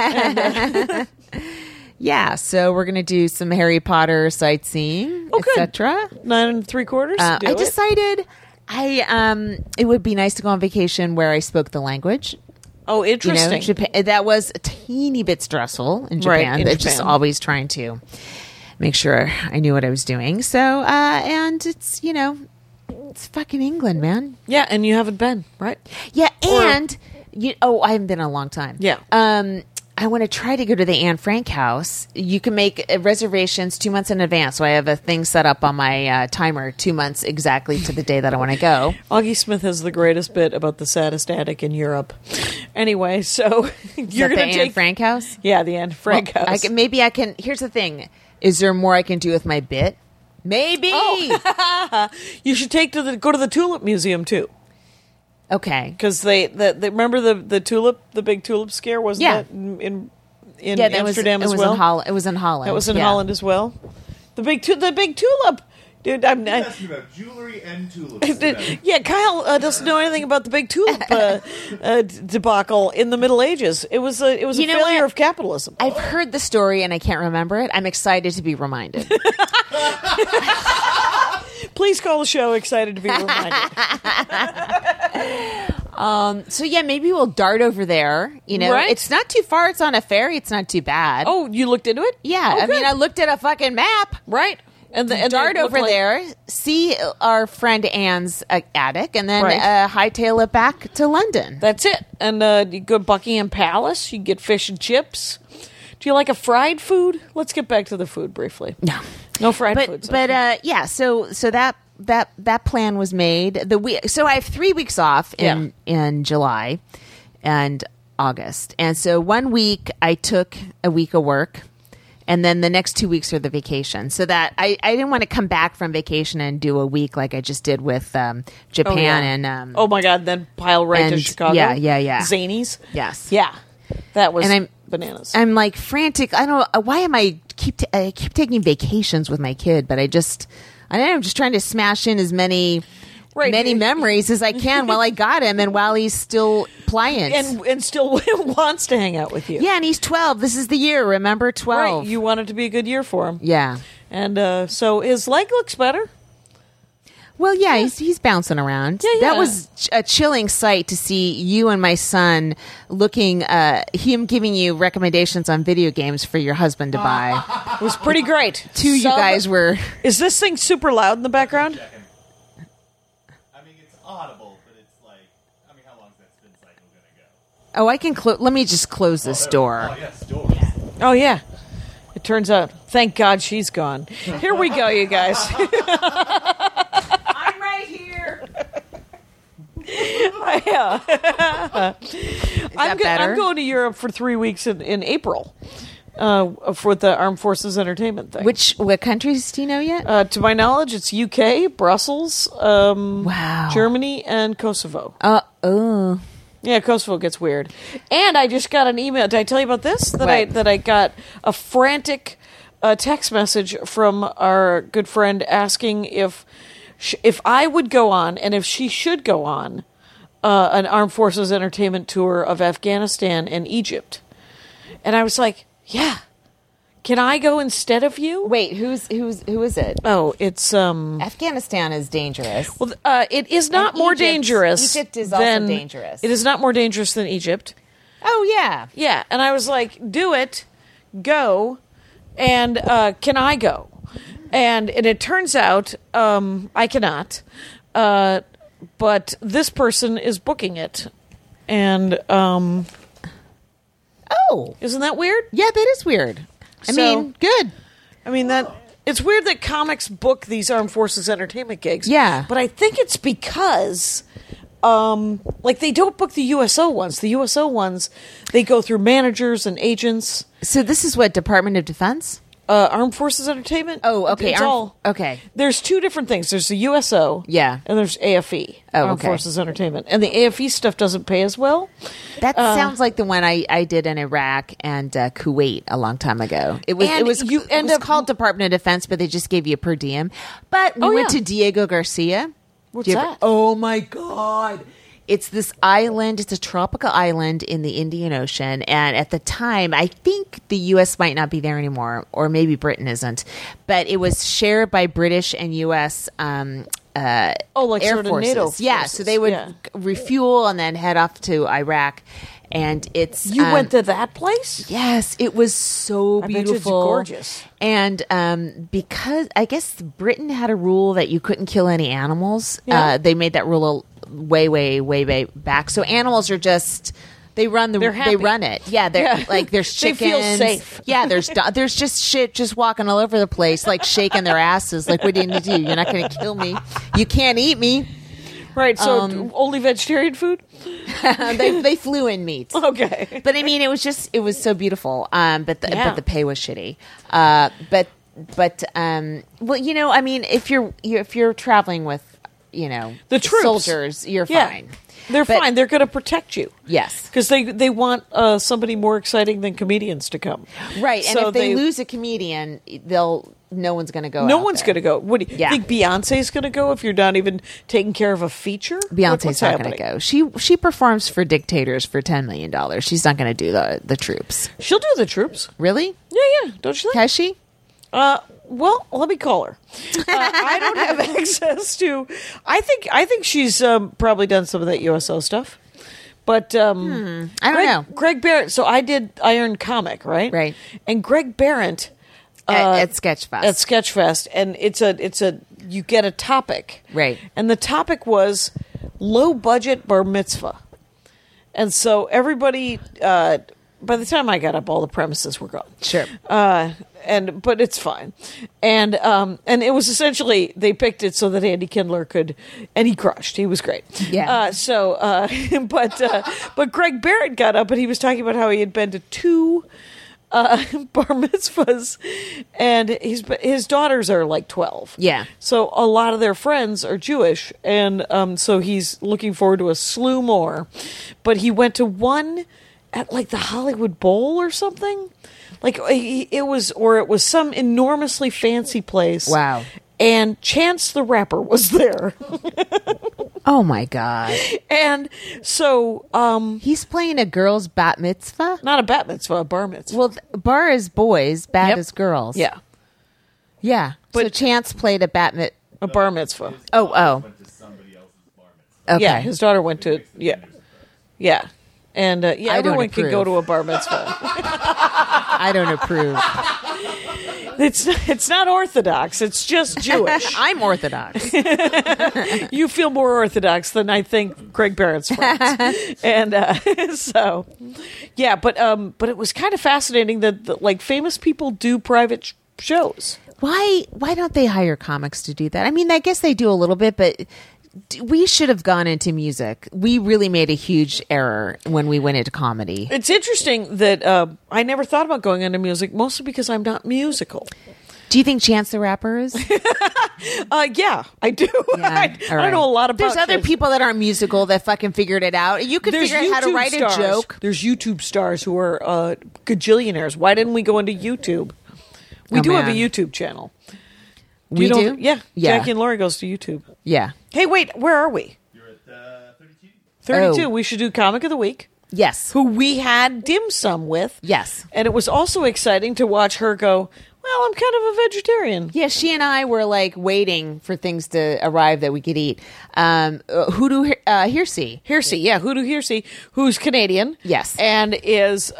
Speaker 2: yeah, so we're gonna do some Harry Potter sightseeing,
Speaker 3: Oh, good.
Speaker 2: etc.
Speaker 3: 9 3/4.
Speaker 2: I decided it would be nice to go on vacation where I spoke the language.
Speaker 3: Oh,
Speaker 2: You know,
Speaker 3: interesting.
Speaker 2: Japan, that was a teeny bit stressful in
Speaker 3: Right,
Speaker 2: Japan.
Speaker 3: in
Speaker 2: It's just
Speaker 3: Japan.
Speaker 2: always trying to make sure I knew what I was doing. So, and it's it's fucking England, man.
Speaker 3: Yeah, and you haven't been, right?
Speaker 2: Yeah,
Speaker 3: Or-
Speaker 2: and I haven't been in a long time.
Speaker 3: Yeah.
Speaker 2: I want to try to go to the Anne Frank house. You can make reservations 2 months in advance. So I have a thing set up on my timer 2 months exactly to the day that I want to go.
Speaker 3: Augie Smith has the greatest bit about the saddest attic in Europe. Anyway, so you're
Speaker 2: Is that
Speaker 3: going
Speaker 2: the
Speaker 3: to take
Speaker 2: Anne Frank house?
Speaker 3: Yeah, the Anne Frank
Speaker 2: Well,
Speaker 3: house.
Speaker 2: maybe I can. Here's the thing: is there more I can do with my bit? Maybe.
Speaker 3: You should go to the Tulip Museum too.
Speaker 2: Okay.
Speaker 3: because they remember the big tulip scare, wasn't
Speaker 2: Yeah.
Speaker 3: that in
Speaker 2: That
Speaker 3: Amsterdam
Speaker 2: was,
Speaker 3: as well?
Speaker 2: It was in Holland.
Speaker 3: That was in
Speaker 2: Yeah.
Speaker 3: Holland as well. The big tulip, dude.
Speaker 4: He's asking about jewelry and tulips.
Speaker 3: Yeah, Kyle doesn't know anything about the big tulip debacle in the Middle Ages. It was a
Speaker 2: You know
Speaker 3: failure
Speaker 2: what?
Speaker 3: of capitalism.
Speaker 2: I've heard the story and I can't remember it. I'm excited to be reminded.
Speaker 3: Please call the show. Excited to be reminded.
Speaker 2: So yeah, maybe we'll dart over there. You know,
Speaker 3: Right.
Speaker 2: it's not too far. It's on a ferry. It's not too bad.
Speaker 3: Oh, you looked into it?
Speaker 2: yeah.
Speaker 3: Oh,
Speaker 2: I mean,
Speaker 3: good.
Speaker 2: I looked at a fucking map.
Speaker 3: Right. And
Speaker 2: Dart
Speaker 3: they look
Speaker 2: over
Speaker 3: like-
Speaker 2: there, see our friend Anne's attic, and then
Speaker 3: Right.
Speaker 2: hightail it back to London.
Speaker 3: That's it. And you go to Buckingham Palace. You get fish and chips. Do you like a fried food? Let's get back to the food briefly. No fried food.
Speaker 2: Yeah. So that plan was made. So I have 3 weeks off in July and August, and so 1 week I took a week of work. And then the next 2 weeks are the vacation. So that I didn't want to come back from vacation and do a week like I just did with Japan and
Speaker 3: oh my God! Then pile right to
Speaker 2: and-
Speaker 3: Chicago.
Speaker 2: yeah.
Speaker 3: Zanies.
Speaker 2: Yes.
Speaker 3: Yeah. That was
Speaker 2: And
Speaker 3: bananas.
Speaker 2: I'm like frantic. I don't know why am I keep taking vacations with my kid, but I don't know, I'm just trying to smash in as many memories as I can while I got him and while he's still pliant.
Speaker 3: and still wants to hang out with you.
Speaker 2: Yeah, and he's 12. This is the year, remember? 12.
Speaker 3: Right. You want it to be a good year for him.
Speaker 2: Yeah.
Speaker 3: And so his leg looks better.
Speaker 2: Well, yeah, he's bouncing around.
Speaker 3: Yeah.
Speaker 2: That was a chilling sight to see you and my son looking, him giving you recommendations on video games for your husband to buy.
Speaker 3: It was pretty great.
Speaker 2: You guys were...
Speaker 3: Is this thing super loud in the background?
Speaker 4: I mean, it's audible, but it's like, I mean, how long is that spin cycle gonna go?
Speaker 2: Oh, I can let me just close this door.
Speaker 4: Oh, yes, doors.
Speaker 3: Oh, yeah. It turns out, thank God she's gone. Here we go, you guys.
Speaker 2: I'm right here.
Speaker 3: I'm
Speaker 2: better?
Speaker 3: going to Europe for 3 weeks in April for the Armed Forces Entertainment thing.
Speaker 2: What countries do you know yet?
Speaker 3: To my knowledge, it's UK, Brussels,
Speaker 2: Wow.
Speaker 3: Germany, and Kosovo.
Speaker 2: Oh.
Speaker 3: Yeah, Kosovo gets weird. And I just got an email. Did I tell you about this? That I got a frantic text message from our good friend asking if I would go on and if she should go on an Armed Forces Entertainment tour of Afghanistan and Egypt. And I was like, yeah. Can I go instead of you?
Speaker 2: Wait, who is it?
Speaker 3: Oh, it's
Speaker 2: Afghanistan is dangerous.
Speaker 3: well, it is not
Speaker 2: And
Speaker 3: more
Speaker 2: Egypt-
Speaker 3: dangerous.
Speaker 2: Egypt is also
Speaker 3: than-
Speaker 2: dangerous.
Speaker 3: It is not more dangerous than Egypt.
Speaker 2: Oh, yeah.
Speaker 3: Yeah, and I was like, do it, go, and can I go? And it turns out I cannot, but this person is booking it, and
Speaker 2: Oh.
Speaker 3: isn't that weird?
Speaker 2: Yeah, that is weird. I
Speaker 3: So-
Speaker 2: mean, good.
Speaker 3: I mean that it's weird that comics book these Armed Forces Entertainment gigs.
Speaker 2: Yeah.
Speaker 3: but I think it's because. Like they don't book the USO ones. The USO ones, they go through managers and agents.
Speaker 2: So this is what, Department of Defense?
Speaker 3: Armed Forces Entertainment.
Speaker 2: Oh, okay.
Speaker 3: It's all
Speaker 2: okay.
Speaker 3: There's two different things. There's the USO,
Speaker 2: Yeah.
Speaker 3: and there's AFE,
Speaker 2: Oh,
Speaker 3: Armed
Speaker 2: okay.
Speaker 3: Forces Entertainment, and the AFE stuff doesn't pay as well.
Speaker 2: That sounds like the one I did in Iraq and Kuwait a long time ago. It
Speaker 3: And
Speaker 2: was
Speaker 3: you end up-
Speaker 2: called Department of Defense, but they just gave you a per diem. But we
Speaker 3: Oh,
Speaker 2: went
Speaker 3: yeah.
Speaker 2: to Diego Garcia.
Speaker 3: What's
Speaker 2: Do you ever-
Speaker 3: that?
Speaker 2: Oh my God. It's this island. It's a tropical island in the Indian Ocean. And at the time, I think the U.S. might not be there anymore, or maybe Britain isn't. But it was shared by British and U.S.
Speaker 3: Like
Speaker 2: Air
Speaker 3: sort of
Speaker 2: Forces.
Speaker 3: NATO
Speaker 2: Yeah,
Speaker 3: forces.
Speaker 2: so they would
Speaker 3: Yeah.
Speaker 2: refuel and then head off to Iraq. And it's
Speaker 3: You went to that place?
Speaker 2: Yes, it was so
Speaker 3: I bet it's
Speaker 2: beautiful,
Speaker 3: gorgeous.
Speaker 2: And because I guess Britain had a rule that you couldn't kill any animals,
Speaker 3: Yeah.
Speaker 2: they made that rule way back. So animals are just they run
Speaker 3: They're happy.
Speaker 2: it. Yeah, they're
Speaker 3: Yeah.
Speaker 2: like there's
Speaker 3: They
Speaker 2: chickens.
Speaker 3: feel safe.
Speaker 2: Yeah, there's just shit just walking all over the place, like shaking their asses. Like, what do you need to do? You're not going to kill me. You can't eat me.
Speaker 3: Right. So only vegetarian food?
Speaker 2: They flew in meat.
Speaker 3: Okay.
Speaker 2: But I mean, it was so beautiful. But the pay was shitty. Well, you know, I mean, if you're traveling with, you know,
Speaker 3: The troops.
Speaker 2: soldiers, you're
Speaker 3: Yeah.
Speaker 2: fine.
Speaker 3: They're
Speaker 2: But-
Speaker 3: fine. They're going to protect you.
Speaker 2: Yes.
Speaker 3: Because they want somebody more exciting than comedians to come.
Speaker 2: Right. And
Speaker 3: So
Speaker 2: if they lose a comedian, no one's going to go.
Speaker 3: No
Speaker 2: out
Speaker 3: one's
Speaker 2: there.
Speaker 3: going to go. What do you
Speaker 2: Yeah.
Speaker 3: think Beyonce's going to go if you're not even taking care of a feature?
Speaker 2: Beyonce's
Speaker 3: What's
Speaker 2: not going to
Speaker 3: happening?
Speaker 2: go. She performs for dictators for $10 million. She's not going to do the troops.
Speaker 3: She'll do the troops.
Speaker 2: Really?
Speaker 3: Yeah. Don't you think?
Speaker 2: Has she?
Speaker 3: Well, let me call her. I don't have access to. I think she's probably done some of that USO stuff. But
Speaker 2: I don't know.
Speaker 3: Greg Barrett. So I did Iron Comic, right?
Speaker 2: Right.
Speaker 3: And Greg Barrett
Speaker 2: At Sketchfest.
Speaker 3: at Sketchfest, and it's a you get a topic,
Speaker 2: Right.
Speaker 3: And the topic was low budget bar mitzvah, and so everybody. By the time I got up, all the premises were gone.
Speaker 2: Sure.
Speaker 3: But it's fine, and it was essentially they picked it so that Andy Kindler could, and he crushed. He was great.
Speaker 2: Yeah.
Speaker 3: But Greg Barrett got up and he was talking about how he had been to 2 bar mitzvahs, and his daughters are like 12.
Speaker 2: Yeah.
Speaker 3: So a lot of their friends are Jewish, and so he's looking forward to a slew more. But he went to one at like the Hollywood Bowl or something. Like it was some enormously fancy place.
Speaker 2: Wow.
Speaker 3: And Chance the Rapper was there.
Speaker 2: Oh my God.
Speaker 3: And so
Speaker 2: He's playing a girl's bat mitzvah?
Speaker 3: not a bat mitzvah, a bar mitzvah.
Speaker 2: Well, bar is boys, bat
Speaker 3: Yep.
Speaker 2: is girls.
Speaker 3: Yeah.
Speaker 2: Yeah. So
Speaker 3: But-
Speaker 2: Chance played a bat mitzvah.
Speaker 3: A bar mitzvah.
Speaker 2: Oh.
Speaker 4: Went to somebody else's bar mitzvah.
Speaker 2: Okay.
Speaker 3: Yeah, his daughter went to yeah. And
Speaker 2: I don't
Speaker 3: everyone can go
Speaker 2: approve.
Speaker 3: to a bar mitzvah.
Speaker 2: I don't approve.
Speaker 3: It's not Orthodox. It's just Jewish.
Speaker 2: I'm Orthodox.
Speaker 3: You feel more Orthodox than I think Greg Barrett's friends. And so, yeah, but it was kind of fascinating that like famous people do private shows.
Speaker 2: Why don't they hire comics to do that? I mean, I guess they do a little bit, but we should have gone into music. We really made a huge error when we went into comedy.
Speaker 3: It's interesting that I never thought about going into music, mostly because I'm not musical.
Speaker 2: Do you think Chance the Rapper is?
Speaker 3: Yeah, I do. I
Speaker 2: All right.
Speaker 3: don't know a lot about.
Speaker 2: There's other
Speaker 3: kids.
Speaker 2: people that aren't musical that fucking figured it out. You could
Speaker 3: There's
Speaker 2: figure out how to
Speaker 3: YouTube
Speaker 2: write
Speaker 3: stars.
Speaker 2: a joke.
Speaker 3: There's YouTube stars who are gajillionaires. Why didn't we go into YouTube? We
Speaker 2: Oh,
Speaker 3: do have a
Speaker 2: man.
Speaker 3: YouTube channel.
Speaker 2: We
Speaker 3: You know-
Speaker 2: do?
Speaker 3: Yeah.
Speaker 2: Yeah.
Speaker 3: Jackie and Laurie goes to YouTube.
Speaker 2: Yeah.
Speaker 3: Hey, wait, where are we?
Speaker 4: You're at 32?
Speaker 3: 32.
Speaker 2: Oh.
Speaker 3: We should do Comic of the Week,
Speaker 2: Yes.
Speaker 3: who we had dim sum with.
Speaker 2: Yes.
Speaker 3: And it was also exciting to watch her go, well, I'm kind of a vegetarian.
Speaker 2: Yeah, she and I were like waiting for things to arrive that we could eat. Hoodoo Hearsey.
Speaker 3: Hearsey, yeah, Hoodoo Hearsey, who's Canadian.
Speaker 2: Yes.
Speaker 3: And is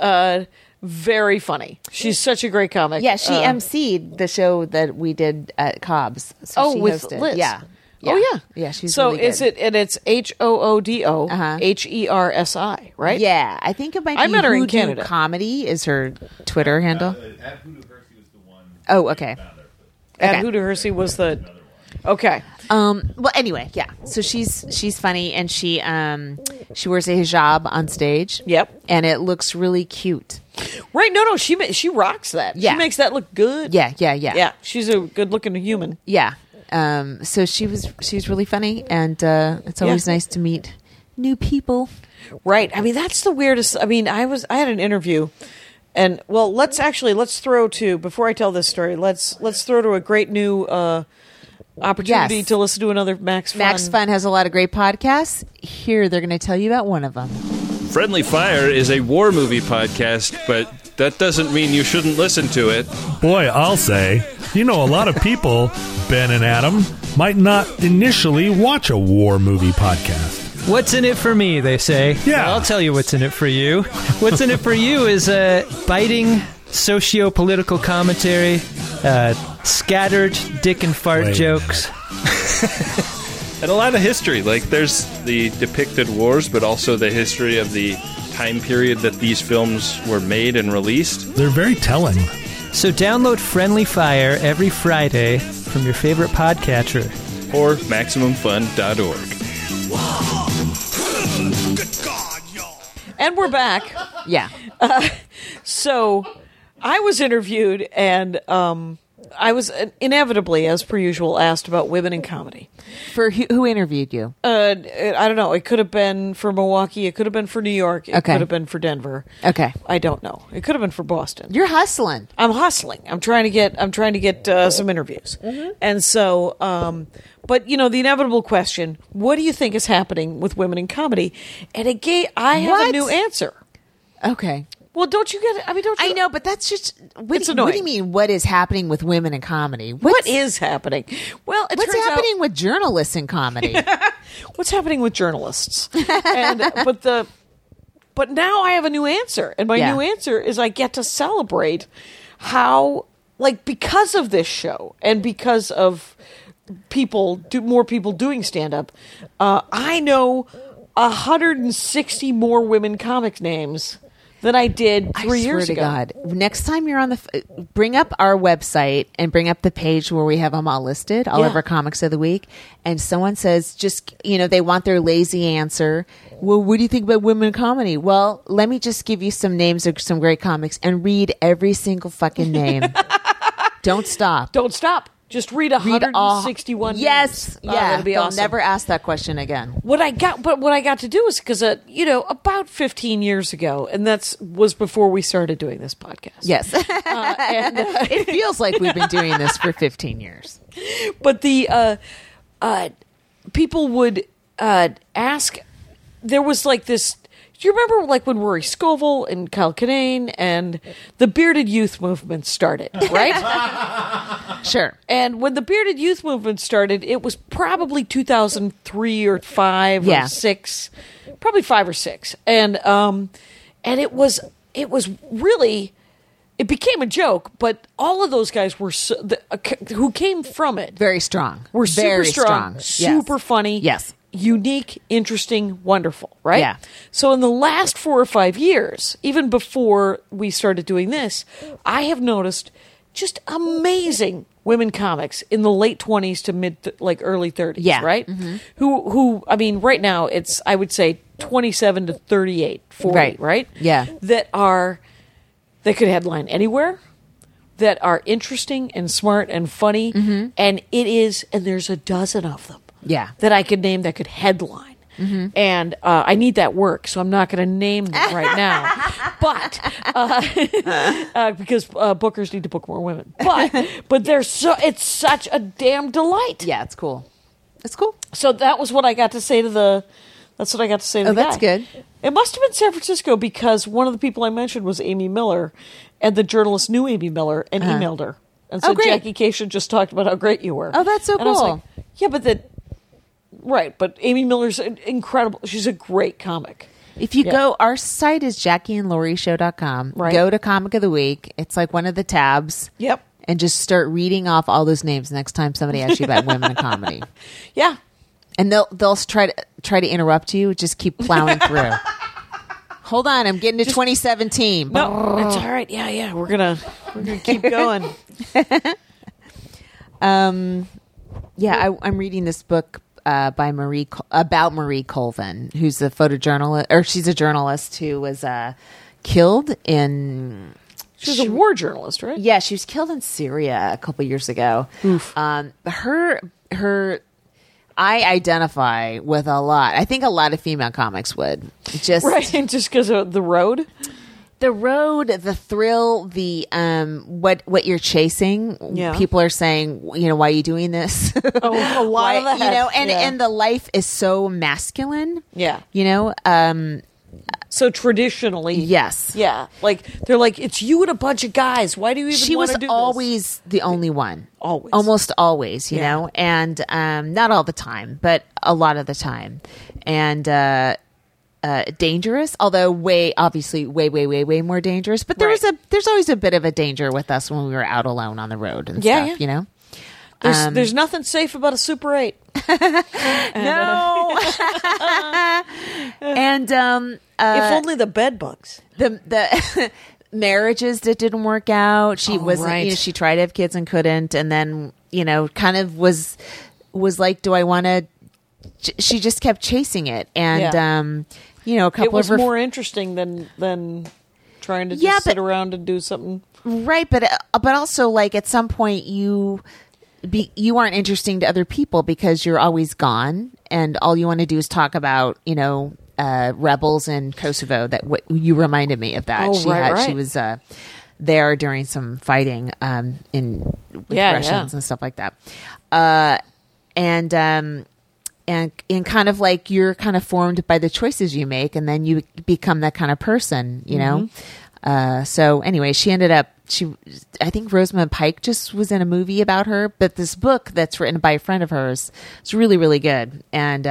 Speaker 3: very funny. She's such a great comic.
Speaker 2: Yeah, she emceed the show that we did at Cobb's. So she
Speaker 3: with
Speaker 2: hosted.
Speaker 3: Liz.
Speaker 2: Yeah.
Speaker 3: Oh, yeah.
Speaker 2: Yeah, she's
Speaker 3: so
Speaker 2: really good.
Speaker 3: is it, and it's HOODO
Speaker 2: Uh-huh.
Speaker 3: HERSI, right?
Speaker 2: Yeah, I think it might be
Speaker 3: I met her in
Speaker 2: Hoodoo
Speaker 3: Canada.
Speaker 2: Comedy is her Twitter handle.
Speaker 4: At Hoodoo Hersey was the one.
Speaker 2: Oh, okay.
Speaker 4: Found her,
Speaker 3: And
Speaker 2: Okay.
Speaker 3: Hoodoo Hersey was the. Okay.
Speaker 2: Well, anyway, yeah. So she's funny, and she wears a hijab on stage.
Speaker 3: Yep.
Speaker 2: And it looks really cute.
Speaker 3: Right. No, she rocks that.
Speaker 2: Yeah.
Speaker 3: She makes that look good.
Speaker 2: Yeah.
Speaker 3: Yeah. She's a good looking human.
Speaker 2: Yeah. So she was really funny, and it's always
Speaker 3: Yeah.
Speaker 2: nice to meet new people.
Speaker 3: Right. I mean, that's the weirdest. I mean, I had an interview, and well, let's throw to before I tell this story. Let's throw to a great new opportunity
Speaker 2: Yes.
Speaker 3: to listen to another Max Fun.
Speaker 2: Max Fun has a lot of great podcasts. Here, they're going to tell you about one of them.
Speaker 5: Friendly Fire is a war movie podcast, but that doesn't mean you shouldn't listen to it.
Speaker 6: Boy, I'll say, a lot of people, Ben and Adam, might not initially watch a war movie podcast.
Speaker 7: What's in it for me, they say.
Speaker 6: Yeah.
Speaker 7: Well, I'll tell you what's in it for you. What's in it for you is biting socio-political commentary, scattered dick and fart
Speaker 6: Wait.
Speaker 7: jokes.
Speaker 5: And a lot of history. Like, there's the depicted wars, but also the history of the time period that these films were made and released.
Speaker 6: They're very telling.
Speaker 7: So download Friendly Fire every Friday from your favorite podcatcher.
Speaker 5: Or MaximumFun.org.
Speaker 3: And we're back.
Speaker 2: Yeah.
Speaker 3: So I was interviewed, and I was inevitably, as per usual, asked about women in comedy.
Speaker 2: For who interviewed you?
Speaker 3: I don't know. It could have been for Milwaukee. It could have been for New York. It
Speaker 2: Okay.
Speaker 3: could have been for Denver.
Speaker 2: Okay.
Speaker 3: I don't know. It could have been for Boston.
Speaker 2: You're hustling.
Speaker 3: I'm hustling. I'm trying to get some interviews. And so, but the inevitable question: what do you think is happening with women in comedy? And I have a
Speaker 2: What?
Speaker 3: new answer.
Speaker 2: Okay.
Speaker 3: Well, don't you get it? I mean, don't you?
Speaker 2: I know, but that's just
Speaker 3: It's
Speaker 2: what do you
Speaker 3: annoying.
Speaker 2: mean? What is happening with women in comedy?
Speaker 3: What is happening? Well, it
Speaker 2: What's
Speaker 3: turns out-
Speaker 2: happening with journalists in comedy?
Speaker 3: what's happening with journalists? But now I have a new answer, and my
Speaker 2: Yeah.
Speaker 3: new answer is I get to celebrate how, like, because of this show and because of more people doing stand up, I know 160 more women comic names than I did 3 years ago.
Speaker 2: God, next time you're on bring up our website and bring up the page where we have them all listed, all of
Speaker 3: Yeah.
Speaker 2: our comics of the week, and someone says, just, they want their lazy answer. Well, what do you think about women in comedy? Well, let me just give you some names of some great comics and read every single fucking name. Don't stop.
Speaker 3: Don't stop. Just read
Speaker 2: Read all.
Speaker 3: 161
Speaker 2: Yes.
Speaker 3: names.
Speaker 2: Yeah.
Speaker 3: That'd be
Speaker 2: They'll
Speaker 3: awesome.
Speaker 2: never ask that question again.
Speaker 3: What I got to do is because about 15 years ago, and was before we started doing this podcast.
Speaker 2: Yes. It feels like we've been doing this for 15 years.
Speaker 3: But the people would ask. There was like this. Do you remember like when Rory Scovel and Kyle Kinane and the Bearded Youth movement started, right?
Speaker 2: Sure.
Speaker 3: And when the Bearded Youth movement started, it was probably 2003 or 5
Speaker 2: Yeah.
Speaker 3: or 6, probably 5 or 6, and it was really. It became a joke, but all of those guys were who came from it
Speaker 2: Very strong.
Speaker 3: were super
Speaker 2: Very
Speaker 3: strong,
Speaker 2: Yes.
Speaker 3: super funny,
Speaker 2: Yes.
Speaker 3: unique, interesting, wonderful, right?
Speaker 2: Yeah.
Speaker 3: So in the last 4 or 5 years, even before we started doing this, I have noticed just amazing women comics in the late 20s to early 30s,
Speaker 2: Yeah.
Speaker 3: right? Who I mean, right now it's, I would say 27 to 38, 40, right?
Speaker 2: Yeah.
Speaker 3: That could headline anywhere, that are interesting and smart and funny, and there's a dozen of them.
Speaker 2: Yeah.
Speaker 3: That I could name that could headline. And I need that work, so I'm not going to name them right now. But because bookers need to book more women. But it's such a damn delight.
Speaker 2: Yeah, it's cool. It's cool.
Speaker 3: So that was what I got to say to the. That's what I got to say to
Speaker 2: Oh,
Speaker 3: the
Speaker 2: that's
Speaker 3: guy.
Speaker 2: good.
Speaker 3: It must have been San Francisco because one of the people I mentioned was Amy Miller, and the journalist knew Amy Miller and emailed her and said,
Speaker 2: great.
Speaker 3: "Jackie Cation just talked about how great you were."
Speaker 2: Oh, that's so
Speaker 3: And I was
Speaker 2: cool.
Speaker 3: like, yeah, but Amy Miller's incredible. She's a great comic.
Speaker 2: If you
Speaker 3: Yeah.
Speaker 2: go, our site is JackieandLaurieShow.com.
Speaker 3: Right.
Speaker 2: Go to Comic of the Week. It's like one of the tabs.
Speaker 3: Yep.
Speaker 2: And just start reading off all those names next time somebody asks you about women in comedy.
Speaker 3: Yeah.
Speaker 2: And they'll try to interrupt you. Just keep plowing through. Hold on, I'm getting to 2017.
Speaker 3: No, it's all right. Yeah. We're gonna keep going.
Speaker 2: Yeah, I'm reading this book by about Marie Colvin, who's a photojournalist, or she's a journalist who was killed in.
Speaker 3: She was a war journalist, right?
Speaker 2: Yeah, she was killed in Syria a couple years ago.
Speaker 3: Oof.
Speaker 2: Her. I identify with a lot. I think a lot of female comics would. Just
Speaker 3: Right, just because of the road.
Speaker 2: the road, the thrill, the what you're chasing.
Speaker 3: Yeah.
Speaker 2: People are saying, why are you doing this?
Speaker 3: Oh, a lot
Speaker 2: Why-
Speaker 3: of that. Yeah.
Speaker 2: and the life is so masculine.
Speaker 3: Yeah.
Speaker 2: So
Speaker 3: traditionally,
Speaker 2: yes.
Speaker 3: yeah, like they're like, it's you and a bunch of guys. Why do you even?
Speaker 2: She
Speaker 3: want
Speaker 2: was
Speaker 3: to do
Speaker 2: always the only one.
Speaker 3: Always.
Speaker 2: Almost always, you
Speaker 3: Yeah.
Speaker 2: know, and not all the time, but a lot of the time. And dangerous, although obviously way more dangerous. But there's always a bit of a danger with us when we were out alone on the road and
Speaker 3: Yeah,
Speaker 2: stuff,
Speaker 3: yeah.
Speaker 2: you know?
Speaker 3: this? There's nothing safe about a Super 8.
Speaker 2: No. And
Speaker 3: if only the bed bugs.
Speaker 2: the marriages that didn't work out. She wasn't.
Speaker 3: right.
Speaker 2: She tried to have kids and couldn't, and then kind of was like, do I want to? She just kept chasing it, and
Speaker 3: Yeah.
Speaker 2: a couple
Speaker 3: It was
Speaker 2: of her
Speaker 3: more interesting than trying trying to
Speaker 2: Yeah,
Speaker 3: just sit
Speaker 2: but-
Speaker 3: around and do something.
Speaker 2: Right, but also like at some point you aren't interesting to other people because you're always gone, and all you want to do is talk about rebels in Kosovo. That what you reminded me of that.
Speaker 3: Oh,
Speaker 2: She
Speaker 3: right.
Speaker 2: was there during some fighting with Russians and stuff like that, and kind of like you're kind of formed by the choices you make, and then you become that kind of person, you know. So anyway, she ended up. I think Rosamund Pike just was in a movie about her, but this book that's written by a friend of hers is really, really good. And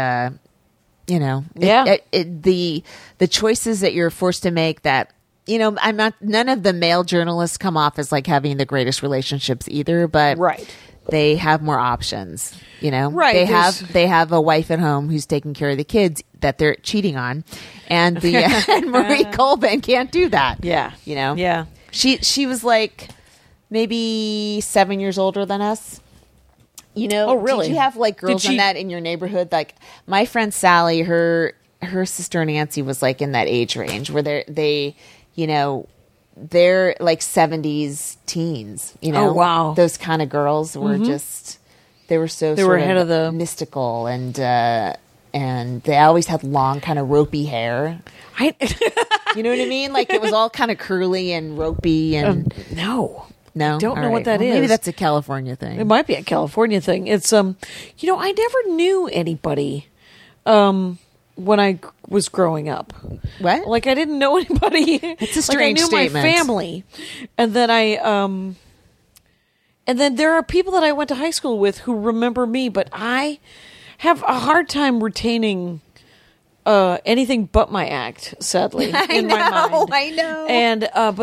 Speaker 2: the choices that you're forced to make that. None of the male journalists come off as like having the greatest relationships either, but
Speaker 3: Right.
Speaker 2: they have more options.
Speaker 3: Right,
Speaker 2: They have a wife at home who's taking care of the kids that they're cheating on, and and Marie Colvin can't do that.
Speaker 3: Yeah. Yeah.
Speaker 2: She was like maybe 7 years older than us.
Speaker 3: Oh, really?
Speaker 2: Did you have like girls in that in your neighborhood? Like my friend Sally, her sister Nancy was like in that age range where they're like 70s teens.
Speaker 3: Oh, wow.
Speaker 2: Those kind of girls were just they were
Speaker 3: ahead of the
Speaker 2: mystical and they always had long kind of ropey hair. You know what I mean? Like it was all kind of curly and ropey and
Speaker 3: No.
Speaker 2: no,
Speaker 3: don't
Speaker 2: All
Speaker 3: know what that
Speaker 2: Maybe
Speaker 3: is.
Speaker 2: that's a California thing.
Speaker 3: It might be a California thing. It's I never knew anybody when I was growing up.
Speaker 2: What?
Speaker 3: Like I didn't know anybody.
Speaker 2: It's a strange
Speaker 3: like, I knew
Speaker 2: statement.
Speaker 3: my family, and then and then there are people that I went to high school with who remember me, but I have a hard time retaining anything but my act. Sadly, in my mind.
Speaker 2: I know.
Speaker 3: And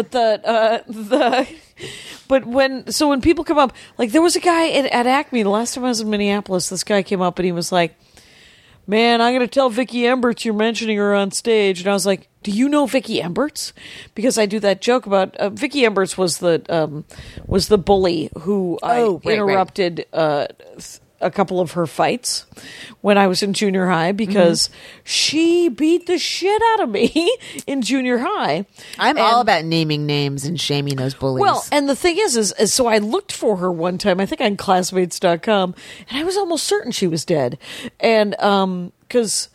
Speaker 3: but when people come up, like there was a guy at Acme the last time I was in Minneapolis. This guy came up and he was like, "Man, I'm going to tell Vicky Emberts you're mentioning her on stage." And I was like, "Do you know Vicky Emberts?" Because I do that joke about Vicky Emberts was the bully who interrupted a couple of her fights when I was in junior high because she beat the shit out of me in junior high.
Speaker 2: I'm all about naming names and shaming those bullies.
Speaker 3: Well, and the thing is so I looked for her one time, I think on classmates.com, and I was almost certain she was dead. And because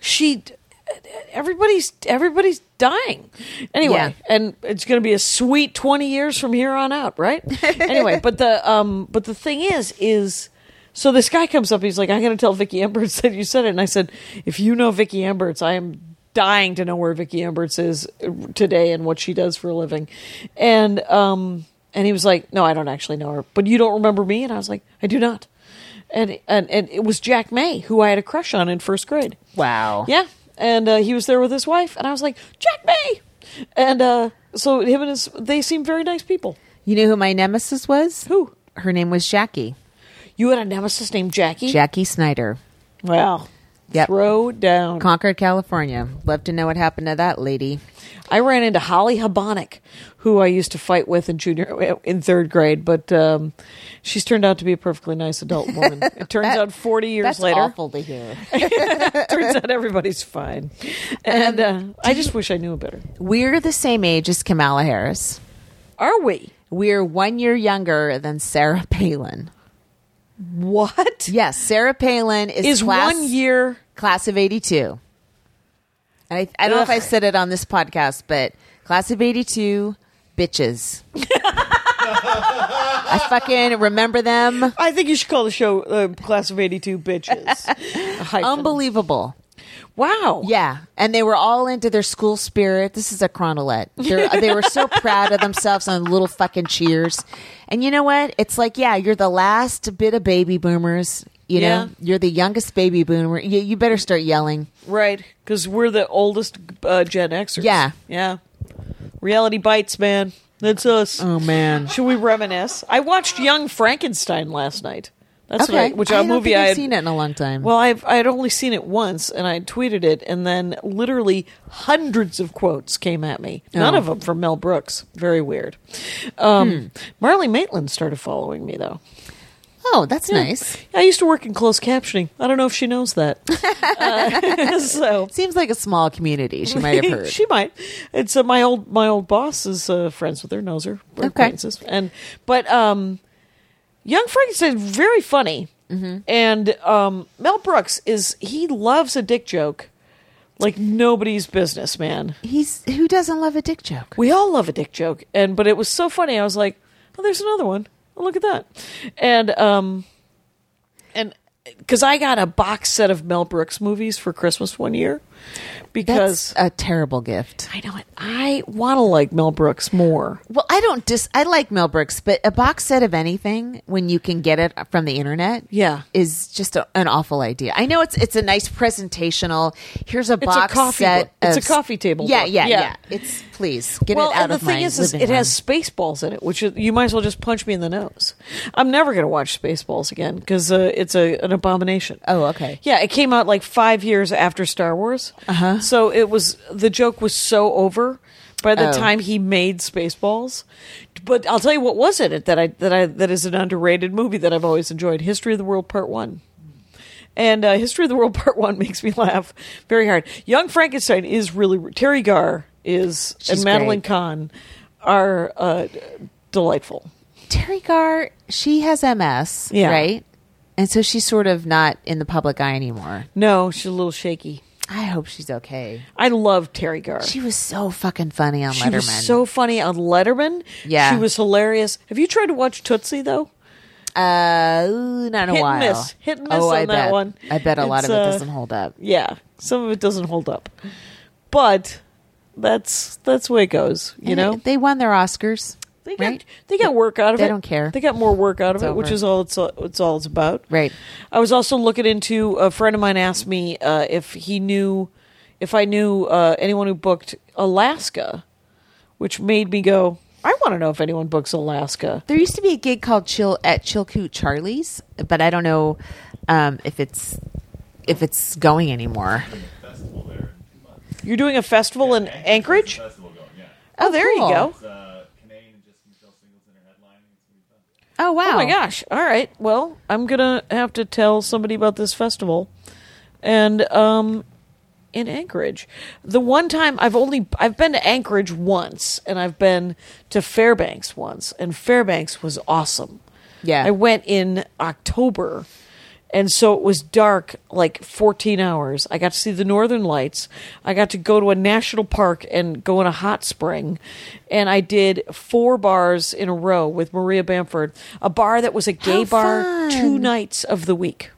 Speaker 3: everybody's dying anyway,
Speaker 2: Yeah.
Speaker 3: and it's going to be a sweet 20 years from here on out, right? Anyway, but the thing is so this guy comes up, he's like, "I'm going to tell Vicky Emberts that you said it." And I said, "If you know Vicky Emberts, I am dying to know where Vicky Emberts is today and what she does for a living." And he was like, "No, I don't actually know her, but you don't remember me?" And I was like, "I do not." And it was Jack May, who I had a crush on in first grade.
Speaker 2: wow.
Speaker 3: Yeah. And he was there with his wife, and I was like, "Jack May!" And so him and they seem very nice people.
Speaker 2: You know who my nemesis was?
Speaker 3: Who?
Speaker 2: Her name was Jackie.
Speaker 3: You had a nemesis named Jackie?
Speaker 2: Jackie Snyder.
Speaker 3: Wow.
Speaker 2: Yep.
Speaker 3: Throw down.
Speaker 2: Concord, California. Love to know what happened to that lady.
Speaker 3: I ran into Holly Habonic, who I used to fight with in third grade, but she's turned out to be a perfectly nice adult woman. It turns out 40 years
Speaker 2: That's
Speaker 3: later,
Speaker 2: awful to hear.
Speaker 3: turns out everybody's fine. And I just wish I knew better.
Speaker 2: We're the same age as Kamala Harris.
Speaker 3: Are we?
Speaker 2: We're 1 year younger than Sarah Palin.
Speaker 3: What?
Speaker 2: Yes, Sarah Palin is
Speaker 3: 1 year?
Speaker 2: class of 82. And I don't know if I said it on this podcast, but class of 82 bitches. I fucking remember them.
Speaker 3: I think you should call the show Class of 82 Bitches. A hyphen.
Speaker 2: Unbelievable.
Speaker 3: Wow.
Speaker 2: Yeah, and they were all into their school spirit. This is a chronolette. They were so proud of themselves on little fucking cheers. And you know what? It's like, yeah, you're the last bit of baby boomers. You know, you're the youngest baby boomer. You better start yelling.
Speaker 3: Right, because we're the oldest Gen Xers.
Speaker 2: Yeah.
Speaker 3: Yeah. Reality bites, man. That's us.
Speaker 2: Oh man,
Speaker 3: Should we reminisce? I watched Young Frankenstein last night. That's
Speaker 2: okay.
Speaker 3: which
Speaker 2: I
Speaker 3: a
Speaker 2: don't
Speaker 3: movie
Speaker 2: think
Speaker 3: I
Speaker 2: I've
Speaker 3: had
Speaker 2: seen it in a long time.
Speaker 3: Well, I had only seen it once, and I tweeted it, and then literally hundreds of quotes came at me. None
Speaker 2: Oh.
Speaker 3: of them from Mel Brooks. Very weird. Marley Maitland started following me, though.
Speaker 2: Oh, that's nice.
Speaker 3: I used to work in closed captioning. I don't know if she knows that. So
Speaker 2: Seems like a small community. She might have heard.
Speaker 3: She might. It's my old boss is friends with her, knows her, we're acquaintances. But Young Frankenstein is very funny, and Mel Brooks he loves a dick joke like nobody's business, man.
Speaker 2: Who doesn't love a dick joke?
Speaker 3: We all love a dick joke, but it was so funny. I was like, oh, there's another one. Oh, look at that, and because I got a box set of Mel Brooks movies for Christmas one year. Because
Speaker 2: that's a terrible gift.
Speaker 3: I know it. I want to like Mel Brooks more.
Speaker 2: Well, I like Mel Brooks, but a box set of anything when you can get it from the internet, is just an awful idea. I know it's a nice presentational. Here's a box set.
Speaker 3: It's a coffee table.
Speaker 2: Yeah. It's please get it out of my living room.
Speaker 3: The thing is, it has Spaceballs in it, which you might as well just punch me in the nose. I'm never going to watch Spaceballs again because it's an abomination.
Speaker 2: Oh, okay.
Speaker 3: Yeah, it came out like 5 years after Star Wars. So the joke was so over by the time he made Spaceballs. But I'll tell you what was in it that is an underrated movie that I've always enjoyed: History of the World Part 1. And History of the World Part 1 makes me laugh very hard. Young Frankenstein is really... Terry Garr and Madeline Kahn are delightful.
Speaker 2: Terry Garr, she has MS, right? And so she's sort of not in the public eye anymore.
Speaker 3: No, she's a little shaky.
Speaker 2: I hope she's okay.
Speaker 3: I love Terry Garr.
Speaker 2: She was so fucking funny on Letterman.
Speaker 3: She was so funny on Letterman.
Speaker 2: Yeah.
Speaker 3: She was hilarious. Have you tried to watch Tootsie, though?
Speaker 2: Not in a while.
Speaker 3: Hit and miss on that one.
Speaker 2: I bet a lot of it doesn't hold up.
Speaker 3: Yeah, some of it doesn't hold up. But that's the way it goes, you know?
Speaker 2: They won their Oscars.
Speaker 3: They got work out of it.
Speaker 2: They don't care.
Speaker 3: They got more work out of it,
Speaker 2: over.
Speaker 3: which is all it's about.
Speaker 2: Right.
Speaker 3: I was also looking into, a friend of mine asked me if I knew anyone who booked Alaska, which made me go, I want to know if anyone books Alaska.
Speaker 2: There used to be a gig called Chilkoot Charlie's, but I don't know if it's going anymore.
Speaker 3: You're doing a festival in Anchorage? Oh, there
Speaker 2: cool.
Speaker 3: you go.
Speaker 2: Oh, wow.
Speaker 3: Oh, my gosh. All right. Well, I'm going to have to tell somebody about this festival. And in Anchorage. The one time I've been to Anchorage once, and I've been to Fairbanks once, and Fairbanks was awesome.
Speaker 2: Yeah.
Speaker 3: I went in October, and so it was dark like 14 hours. I got to see the Northern Lights. I got to go to a national park and go in a hot spring. And I did 4 bars in a row with Maria Bamford. A bar that was a gay bar
Speaker 2: fun.
Speaker 3: 2 nights of the week.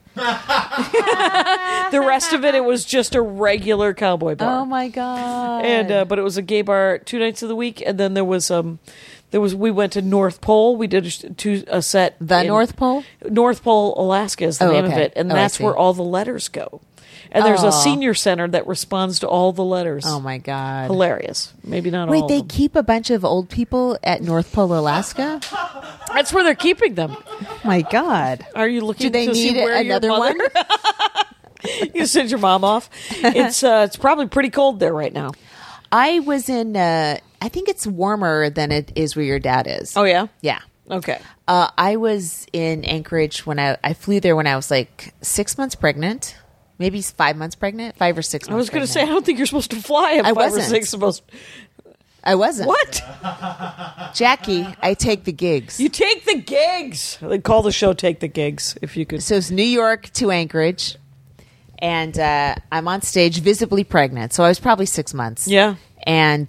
Speaker 3: The rest of it was just a regular cowboy bar.
Speaker 2: Oh, my God.
Speaker 3: And but it was a gay bar 2 nights of the week. And then there was we went to North Pole. We did a set.
Speaker 2: North Pole?
Speaker 3: North Pole, Alaska is the name of
Speaker 2: okay.
Speaker 3: it. And
Speaker 2: I
Speaker 3: that's
Speaker 2: see.
Speaker 3: where all the letters go. And there's a senior center that responds to all the letters.
Speaker 2: Oh, my God.
Speaker 3: Hilarious. Maybe not all
Speaker 2: Wait,
Speaker 3: of
Speaker 2: they
Speaker 3: them.
Speaker 2: keep a bunch of old people at North Pole, Alaska?
Speaker 3: That's where they're keeping them.
Speaker 2: Oh, my God.
Speaker 3: Are you looking
Speaker 2: Do they
Speaker 3: to see
Speaker 2: need
Speaker 3: where
Speaker 2: another
Speaker 3: your mother?
Speaker 2: one?
Speaker 3: You send your mom off. It's probably pretty cold there right now.
Speaker 2: I was in, I think it's warmer than it is where your dad is.
Speaker 3: Oh, yeah?
Speaker 2: Yeah.
Speaker 3: Okay.
Speaker 2: I was in Anchorage when I flew there when I was like 6 months pregnant. Maybe 5 months pregnant, 5 or 6 months.
Speaker 3: I was going to say, I
Speaker 2: pregnant.
Speaker 3: don't think you're supposed to fly at
Speaker 2: I
Speaker 3: 5 or
Speaker 2: wasn't.
Speaker 3: 6.
Speaker 2: I wasn't.
Speaker 3: What?
Speaker 2: Jackie, I take the gigs.
Speaker 3: You take the gigs. They call the show "Take the Gigs" if you could.
Speaker 2: So it's New York to Anchorage, and I'm on stage visibly pregnant. So I was probably 6 months.
Speaker 3: Yeah.
Speaker 2: And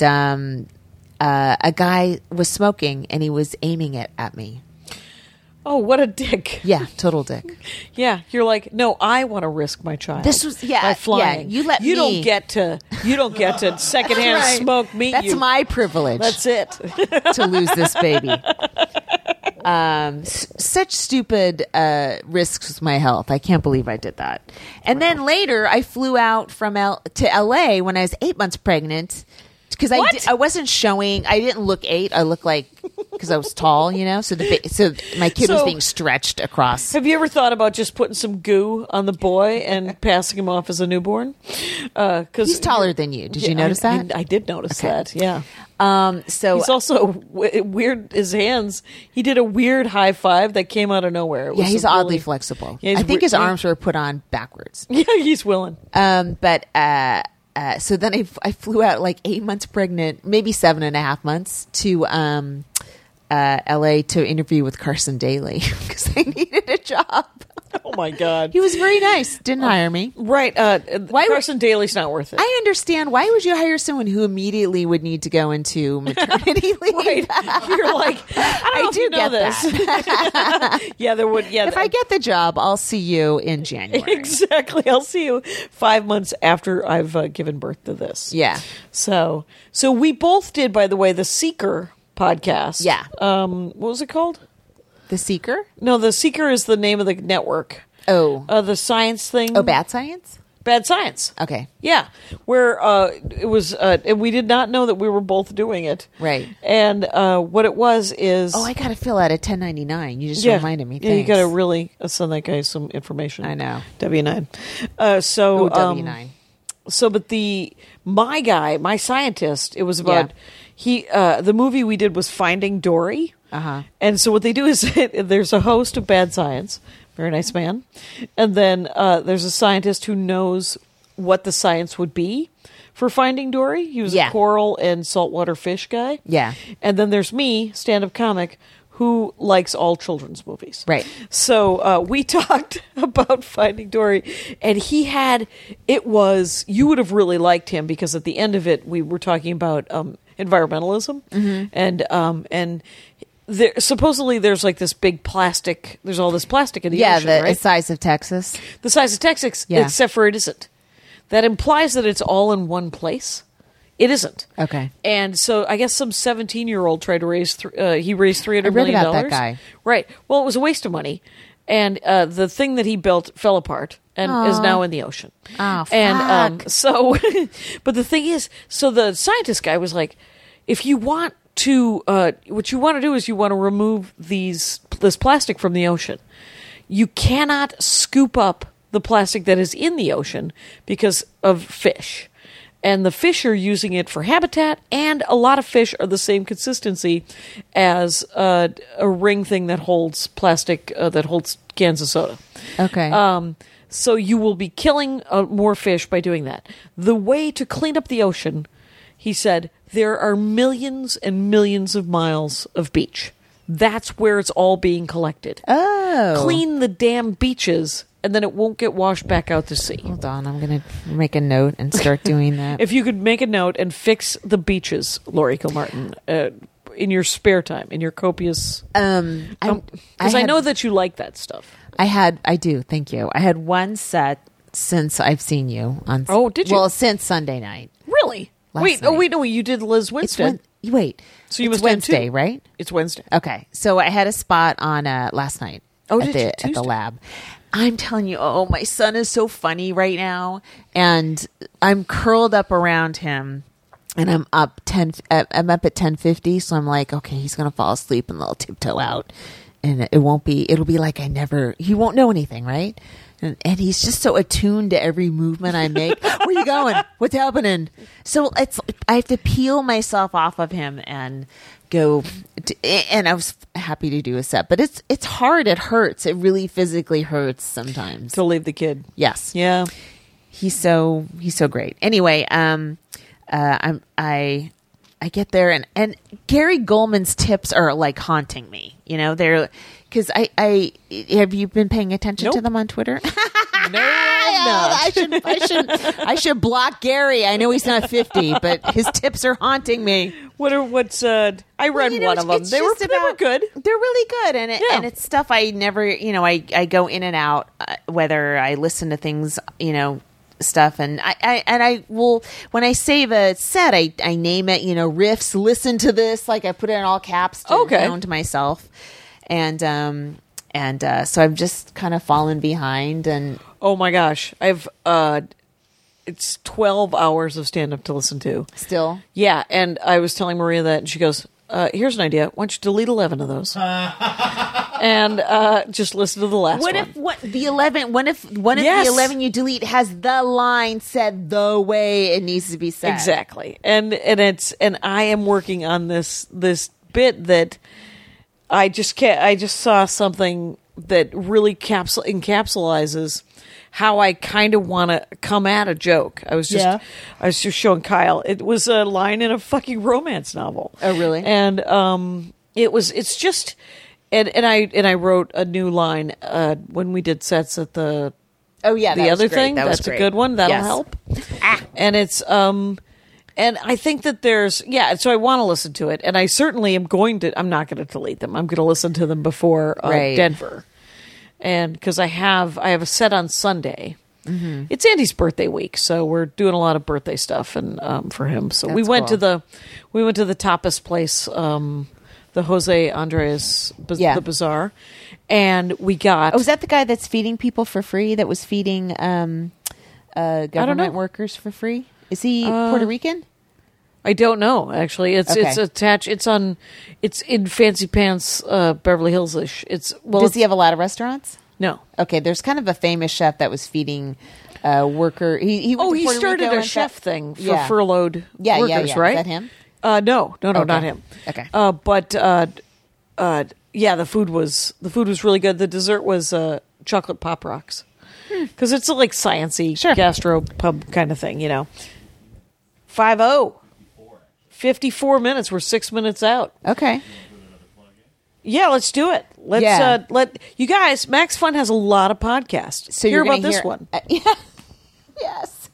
Speaker 2: a guy was smoking, and he was aiming it at me.
Speaker 3: Oh, what a dick.
Speaker 2: Yeah, total dick.
Speaker 3: Yeah, you're like, no, I want to risk my child.
Speaker 2: This was
Speaker 3: by flying.
Speaker 2: Yeah,
Speaker 3: you don't get to secondhand
Speaker 2: Right.
Speaker 3: smoke meat.
Speaker 2: That's my privilege.
Speaker 3: That's it.
Speaker 2: To lose this baby. Such stupid risks with my health. I can't believe I did that. And then later, I flew out to LA when I was 8 months pregnant because I wasn't showing. I didn't look 8. I looked like because I was tall, So so my kid was
Speaker 3: So-
Speaker 2: being stretched across.
Speaker 3: Have you ever thought about just putting some goo on the boy and passing him off as a newborn? Because
Speaker 2: He's taller than you. Did you notice that?
Speaker 3: I did notice
Speaker 2: Okay.
Speaker 3: that. Yeah.
Speaker 2: So
Speaker 3: He's also weird. His hands. He did a weird high five that came out of nowhere. It
Speaker 2: yeah,
Speaker 3: was
Speaker 2: he's
Speaker 3: really-
Speaker 2: oddly flexible.
Speaker 3: Yeah, he's
Speaker 2: I think his
Speaker 3: weird-
Speaker 2: arms were put on backwards.
Speaker 3: Yeah, he's willing.
Speaker 2: But so then I flew out like 8 months pregnant, maybe 7.5 months to LA to interview with Carson Daly because I needed a job.
Speaker 3: Oh my God.
Speaker 2: He was very nice. Didn't hire me.
Speaker 3: Right.
Speaker 2: Why
Speaker 3: Carson Daly's not worth it.
Speaker 2: I understand. Why would you hire someone who immediately would need to go into maternity leave?
Speaker 3: Right. You're like, I don't know if
Speaker 2: do
Speaker 3: you know
Speaker 2: get
Speaker 3: this.
Speaker 2: that.
Speaker 3: Yeah, there would. Yeah,
Speaker 2: If I get the job, I'll see you in January.
Speaker 3: exactly. I'll see you 5 months after I've given birth to this.
Speaker 2: Yeah.
Speaker 3: So we both did, by the way, the Seeker podcast.
Speaker 2: Yeah.
Speaker 3: What was it called?
Speaker 2: The Seeker?
Speaker 3: No, the Seeker is the name of the network.
Speaker 2: Oh.
Speaker 3: The science thing.
Speaker 2: Oh, Bad Science?
Speaker 3: Bad Science.
Speaker 2: Okay.
Speaker 3: Yeah, where it was, and we did not know that we were both doing it.
Speaker 2: Right.
Speaker 3: And what it was is,
Speaker 2: Oh, I got to fill out a 1099. You just
Speaker 3: yeah,
Speaker 2: reminded me.
Speaker 3: Yeah, you
Speaker 2: Thanks.
Speaker 3: got to really send that guy some information.
Speaker 2: I know.
Speaker 3: W9.
Speaker 2: Oh,
Speaker 3: So
Speaker 2: W9.
Speaker 3: So, but my scientist, it was about the movie we did was Finding Dory.
Speaker 2: Uh-huh.
Speaker 3: And so what they do is there's a host of Bad Science, very nice man, and then there's a scientist who knows what the science would be for Finding Dory. He was
Speaker 2: Yeah.
Speaker 3: a coral and saltwater fish guy.
Speaker 2: Yeah.
Speaker 3: And then there's me, stand-up comic, who likes all children's movies.
Speaker 2: Right.
Speaker 3: So we talked about Finding Dory, and you would have really liked him because at the end of it, we were talking about environmentalism, and supposedly there's like this big plastic, there's all this plastic in the
Speaker 2: Yeah,
Speaker 3: ocean,
Speaker 2: the
Speaker 3: right?
Speaker 2: size of Texas.
Speaker 3: The size of Texas,
Speaker 2: Yeah.
Speaker 3: except for it isn't. That implies that it's all in one place. It isn't.
Speaker 2: Okay.
Speaker 3: And so I guess some 17-year-old tried to raise he raised $300
Speaker 2: I read
Speaker 3: million.
Speaker 2: about that guy.
Speaker 3: Right. Well, it was a waste of money. And the thing that he built fell apart and is now in the ocean.
Speaker 2: Oh,
Speaker 3: And
Speaker 2: fuck.
Speaker 3: so but the thing is, so the scientist guy was like, if you want to what you want to do is you want to remove this plastic from the ocean. You cannot scoop up the plastic that is in the ocean because of fish. And the fish are using it for habitat, and a lot of fish are the same consistency as a ring thing that holds plastic, that holds cans of soda.
Speaker 2: Okay.
Speaker 3: So you will be killing more fish by doing that. The way to clean up the ocean, he said, there are millions and millions of miles of beach. That's where it's all being collected.
Speaker 2: Oh.
Speaker 3: Clean the damn beaches, and then it won't get washed back out to sea.
Speaker 2: Hold on. I'm going to make a note and start doing that.
Speaker 3: If you could make a note and fix the beaches, Laurie Kilmartin, in your spare time, in your copious... Because I know that you like that stuff.
Speaker 2: I do. Thank you. I had one set since I've seen you on.
Speaker 3: Oh, did you?
Speaker 2: Well, since Sunday night.
Speaker 3: Really?
Speaker 2: Last
Speaker 3: Wait,
Speaker 2: night.
Speaker 3: no, you did Liz
Speaker 2: It's
Speaker 3: Winstead.
Speaker 2: wait.
Speaker 3: So you
Speaker 2: it's
Speaker 3: must have
Speaker 2: Wednesday,
Speaker 3: two.
Speaker 2: right?
Speaker 3: It's Wednesday.
Speaker 2: Okay. So I had a spot on last night.
Speaker 3: Oh,
Speaker 2: at
Speaker 3: did you?
Speaker 2: at the
Speaker 3: Tuesday?
Speaker 2: lab. I'm telling you, my son is so funny right now, and I'm curled up around him, and I'm up at 10:50, so I'm like, okay, he's gonna fall asleep and they'll tiptoe out, and it'll be like he won't know anything, right? And he's just so attuned to every movement I make. Where are you going? What's happening? So I have to peel myself off of him and go. And I was happy to do a set, but it's hard. It hurts. It really physically hurts sometimes.
Speaker 3: To leave the kid.
Speaker 2: Yes.
Speaker 3: Yeah.
Speaker 2: He's so great. Anyway, I get there and Gary Goldman's tips are like haunting me. They're because I have you been paying attention to
Speaker 3: Nope.
Speaker 2: them on Twitter?
Speaker 3: No, I'm not.
Speaker 2: I should block Gary. I know he's not 50, but his tips are haunting me.
Speaker 3: I read one of them. They were good.
Speaker 2: They're really good, and
Speaker 3: Yeah.
Speaker 2: it's stuff I never, I go in and out whether I listen to things, stuff, and I will when I save a set, I name it, riffs. Listen to this, like I put it in all caps to myself, and so I've just kind of fallen behind and.
Speaker 3: Oh my gosh. It's 12 hours of stand up to listen to.
Speaker 2: Still,
Speaker 3: Yeah, and I was telling Maria that, and she goes, here's an idea. Why don't you delete 11 of those? And just listen to the last
Speaker 2: What
Speaker 3: one.
Speaker 2: if the 11? What if one of
Speaker 3: Yes.
Speaker 2: the 11 you delete has the line said the way it needs to be said?
Speaker 3: Exactly. And I am working on this bit that I just saw something that really encapsulates how I kind of want to come at a joke. I was just showing Kyle. It was a line in a fucking romance novel.
Speaker 2: Oh, really?
Speaker 3: And it's just and I wrote a new line when we did sets at the
Speaker 2: Oh yeah,
Speaker 3: the
Speaker 2: that was
Speaker 3: other
Speaker 2: great.
Speaker 3: thing.
Speaker 2: That was
Speaker 3: That's a
Speaker 2: great.
Speaker 3: good one. That'll
Speaker 2: Yes.
Speaker 3: help. And it's and I think that there's so I want to listen to it, and I certainly am going to. I'm not going to delete them. I'm going to listen to them before
Speaker 2: Right.
Speaker 3: Denver, and because I have a set on Sunday.
Speaker 2: Mm-hmm.
Speaker 3: It's Andy's birthday week, so we're doing a lot of birthday stuff and for him. So we
Speaker 2: That's
Speaker 3: went
Speaker 2: cool.
Speaker 3: to the tapas place, the Jose Andres
Speaker 2: Yeah.
Speaker 3: the Bazaar, and we got.
Speaker 2: Oh, is that the guy that's feeding people for free? That was feeding government workers for free? Is he Puerto Rican?
Speaker 3: I don't know. Actually, it's
Speaker 2: Okay.
Speaker 3: attached. It's in Fancy Pants, Beverly Hills-ish.
Speaker 2: Does he have a lot of restaurants?
Speaker 3: No.
Speaker 2: Okay, there's kind of a famous chef that was feeding worker. He went to Puerto
Speaker 3: started
Speaker 2: Rico
Speaker 3: a
Speaker 2: and
Speaker 3: chef
Speaker 2: fe-
Speaker 3: thing for
Speaker 2: Yeah.
Speaker 3: furloughed
Speaker 2: Yeah,
Speaker 3: workers,
Speaker 2: yeah.
Speaker 3: right?
Speaker 2: Is that him?
Speaker 3: No,
Speaker 2: Okay.
Speaker 3: not him.
Speaker 2: Okay.
Speaker 3: But the food was really good. The dessert was chocolate pop rocks because it's a like sciencey gastro pub kind of thing, 5-0. 54 minutes. We're 6 minutes out.
Speaker 2: Okay.
Speaker 3: Yeah, let's do it. Let's let you guys. Max Fun has a lot of podcasts.
Speaker 2: So
Speaker 3: hear
Speaker 2: you're
Speaker 3: about
Speaker 2: gonna
Speaker 3: this
Speaker 2: hear-
Speaker 3: one.
Speaker 2: Yeah. Yes.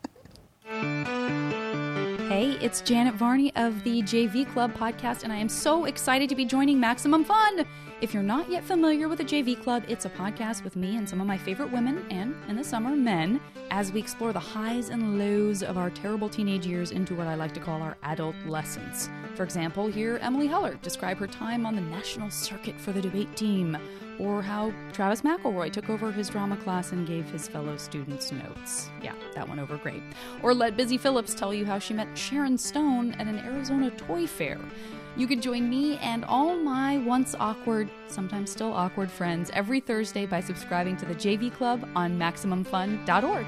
Speaker 8: Hey, it's Janet Varney of the JV Club podcast, and I am so excited to be joining Maximum Fun. If you're not yet familiar with the JV Club, it's a podcast with me and some of my favorite women, and in the summer, men, as we explore the highs and lows of our terrible teenage years into what I like to call our adult lessons. For example, hear Emily Heller describe her time on the national circuit for the debate team, or how Travis McElroy took over his drama class and gave his fellow students notes. Yeah, that went over great. Or let Busy Phillips tell you how she met Sharon Stone at an Arizona toy fair. You can join me and all my once awkward, sometimes still awkward friends every Thursday by subscribing to the JV Club on MaximumFun.org.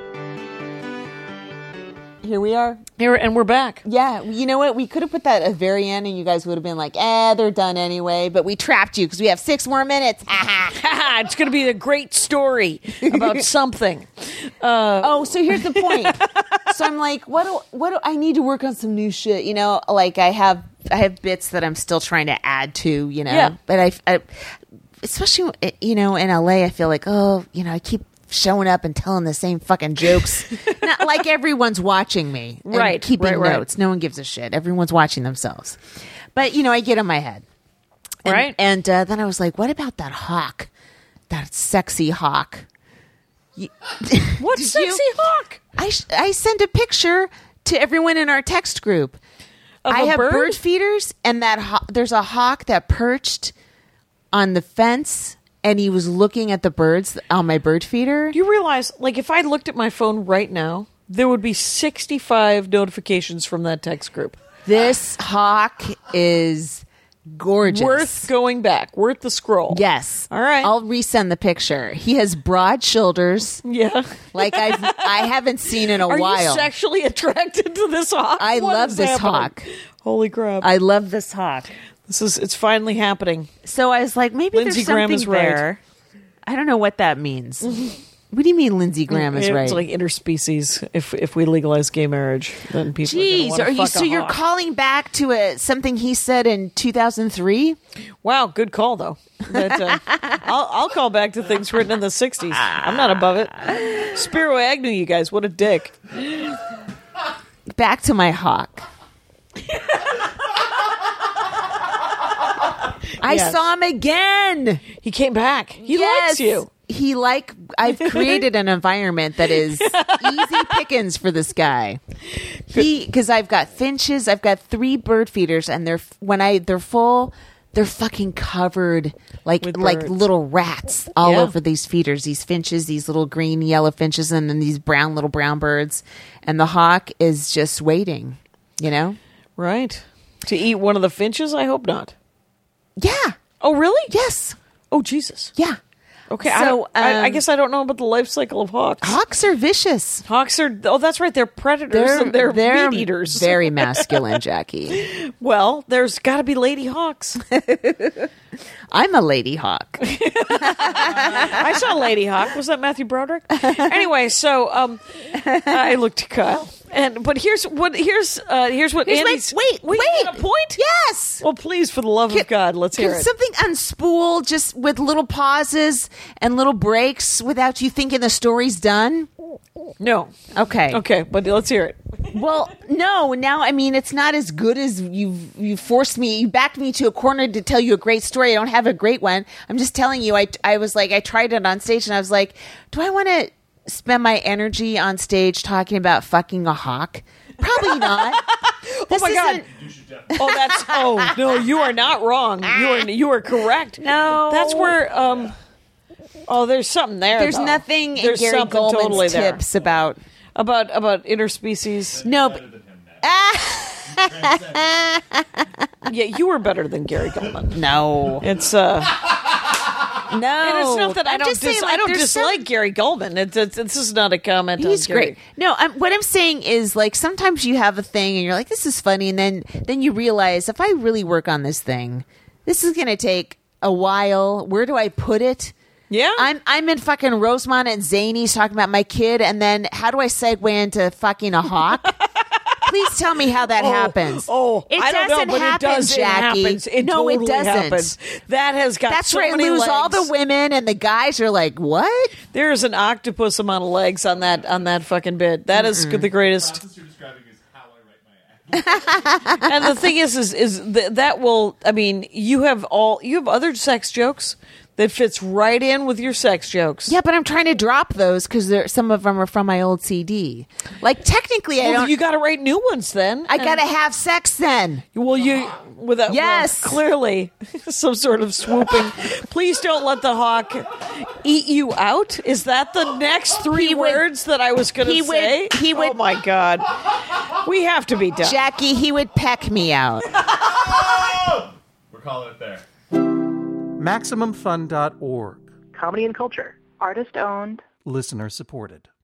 Speaker 2: Here we are.
Speaker 3: And we're back.
Speaker 2: Yeah, you know what? We could have put that at the very end, and you guys would have been like, they're done anyway. But we trapped you because we have 6 more minutes.
Speaker 3: It's going to be a great story about something.
Speaker 2: So here's the point. So I'm like, what do I need to work on some new shit? Like I have bits that I'm still trying to add to.
Speaker 3: Yeah.
Speaker 2: But I especially in LA, I feel like I keep showing up and telling the same fucking jokes. Not like everyone's watching me, and
Speaker 3: Right,
Speaker 2: keeping
Speaker 3: right.
Speaker 2: notes. No one gives a shit. Everyone's watching themselves. But I get in my head,
Speaker 3: Right.
Speaker 2: And then I was like, what about that hawk? That sexy hawk.
Speaker 3: What
Speaker 2: Did
Speaker 3: sexy
Speaker 2: you-
Speaker 3: hawk?
Speaker 2: I sent a picture to everyone in our text group.
Speaker 3: Of
Speaker 2: I
Speaker 3: a
Speaker 2: have
Speaker 3: bird?
Speaker 2: feeders, and there's a hawk that perched on the fence, and he was looking at the birds on my bird feeder.
Speaker 3: Do you realize, like, if I looked at my phone right now, there would be 65 notifications from that text group.
Speaker 2: This hawk is gorgeous.
Speaker 3: Worth going back. Worth the scroll.
Speaker 2: Yes.
Speaker 3: All right.
Speaker 2: I'll resend the picture. He has broad shoulders,
Speaker 3: Yeah.
Speaker 2: like I haven't seen in a
Speaker 3: Are
Speaker 2: while.
Speaker 3: you sexually attracted to this hawk?
Speaker 2: I
Speaker 3: What
Speaker 2: love
Speaker 3: is
Speaker 2: this
Speaker 3: happening?
Speaker 2: hawk.
Speaker 3: Holy crap.
Speaker 2: I love this hawk.
Speaker 3: It's finally happening.
Speaker 2: So I was like, maybe
Speaker 3: Lindsey
Speaker 2: there's
Speaker 3: Graham
Speaker 2: something
Speaker 3: is right.
Speaker 2: there. I don't know what that means. What do you mean Lindsey Graham is right?
Speaker 3: It's like interspecies. If we legalize gay marriage, then people
Speaker 2: Jeez,
Speaker 3: are
Speaker 2: are you
Speaker 3: fuck
Speaker 2: so
Speaker 3: a
Speaker 2: you're
Speaker 3: hawk.
Speaker 2: calling back to something he said in 2003?
Speaker 3: Wow, good call though. That, I'll call back to things written in the 60s. I'm not above it. Spiro Agnew, you guys, what a dick.
Speaker 2: Back to my hawk. I
Speaker 3: Yes.
Speaker 2: saw him again.
Speaker 3: He came back. He likes you.
Speaker 2: I've created an environment that is easy pickings for this guy. Because I've got finches, I've got 3 bird feeders, and they're full. They're fucking covered like
Speaker 3: With birds.
Speaker 2: little rats all
Speaker 3: Yeah.
Speaker 2: over these feeders. These finches, these little green, yellow finches, and then these brown little brown birds. And the hawk is just waiting.
Speaker 3: Right. To eat one of the finches? I hope not.
Speaker 2: Yeah.
Speaker 3: Oh, really?
Speaker 2: Yes.
Speaker 3: Oh, Jesus.
Speaker 2: Yeah.
Speaker 3: Okay,
Speaker 2: So,
Speaker 3: I guess I don't know about the life cycle of hawks.
Speaker 2: Hawks are vicious.
Speaker 3: Hawks are, oh, that's right, they're predators and they're meat eaters.
Speaker 2: Very masculine, Jackie.
Speaker 3: Well, there's got to be lady hawks.
Speaker 2: I'm a lady hawk.
Speaker 3: I saw Lady Hawk. Was that Matthew Broderick? Anyway, so I looked to Kyle. But here's what Andy's.
Speaker 2: Wait!
Speaker 3: Got a point?
Speaker 2: Yes.
Speaker 3: Well, please, for the love of God, let's hear
Speaker 2: Can
Speaker 3: it.
Speaker 2: something unspool just with little pauses and little breaks without you thinking the story's done?
Speaker 3: No.
Speaker 2: Okay.
Speaker 3: But let's hear it.
Speaker 2: Well, no. Now, I mean, it's not as good as you forced me. You backed me to a corner to tell you a great story. I don't have a great one. I'm just telling you. I was like, I tried it on stage, and I was like, do I want to spend my energy on stage talking about fucking a hawk? Probably not.
Speaker 3: Oh my God! Oh, no! You are not wrong. You are correct.
Speaker 2: No,
Speaker 3: that's where. There's something there.
Speaker 2: There's
Speaker 3: though.
Speaker 2: nothing
Speaker 3: There's
Speaker 2: in Gary
Speaker 3: something
Speaker 2: Goldman's
Speaker 3: totally
Speaker 2: tips
Speaker 3: there.
Speaker 2: about
Speaker 3: interspecies.
Speaker 2: No, but
Speaker 3: yeah, you were better than Gary Goldman.
Speaker 2: No,
Speaker 3: it's
Speaker 2: no.
Speaker 3: And it's not that I don't dislike Gary Goldman. This is not a comment.
Speaker 2: He's
Speaker 3: on Gary.
Speaker 2: great. No, what I'm saying is, like, sometimes you have a thing and you're like, this is funny, and then you realize, if I really work on this thing, this is going to take a while. Where do I put it?
Speaker 3: Yeah,
Speaker 2: I'm in fucking Rosemont and Zany's talking about my kid, and then how do I segue into fucking a hawk? Please tell me how that happens.
Speaker 3: It I don't
Speaker 2: doesn't
Speaker 3: know, but
Speaker 2: happen,
Speaker 3: it does.
Speaker 2: Jackie.
Speaker 3: It happens. It
Speaker 2: no,
Speaker 3: totally
Speaker 2: it doesn't.
Speaker 3: Happens. That has got.
Speaker 2: That's
Speaker 3: so
Speaker 2: where I
Speaker 3: many
Speaker 2: lose
Speaker 3: legs.
Speaker 2: all the women, and the guys are like, "What?"
Speaker 3: There is an octopus amount of legs on that fucking bit. That is the greatest.
Speaker 4: The process you're describing is how I write my act.
Speaker 3: And the thing is that will. I mean, you have other sex jokes that fits right in with your sex jokes.
Speaker 2: Yeah, but I'm trying to drop those because some of them are from my old CD. Like, technically, I don't.
Speaker 3: You got to write new ones then.
Speaker 2: I got to have sex then.
Speaker 3: Well,
Speaker 2: Yes.
Speaker 3: Clearly, some sort of swooping. Please don't let the hawk eat you out. Is that the next three words that I was going to say?
Speaker 2: He would.
Speaker 3: Oh my God, we have to be done.
Speaker 2: Jackie, he would peck me out.
Speaker 4: We're calling it there.
Speaker 9: MaximumFun.org.
Speaker 10: Comedy and culture. Artist owned.
Speaker 9: Listener supported.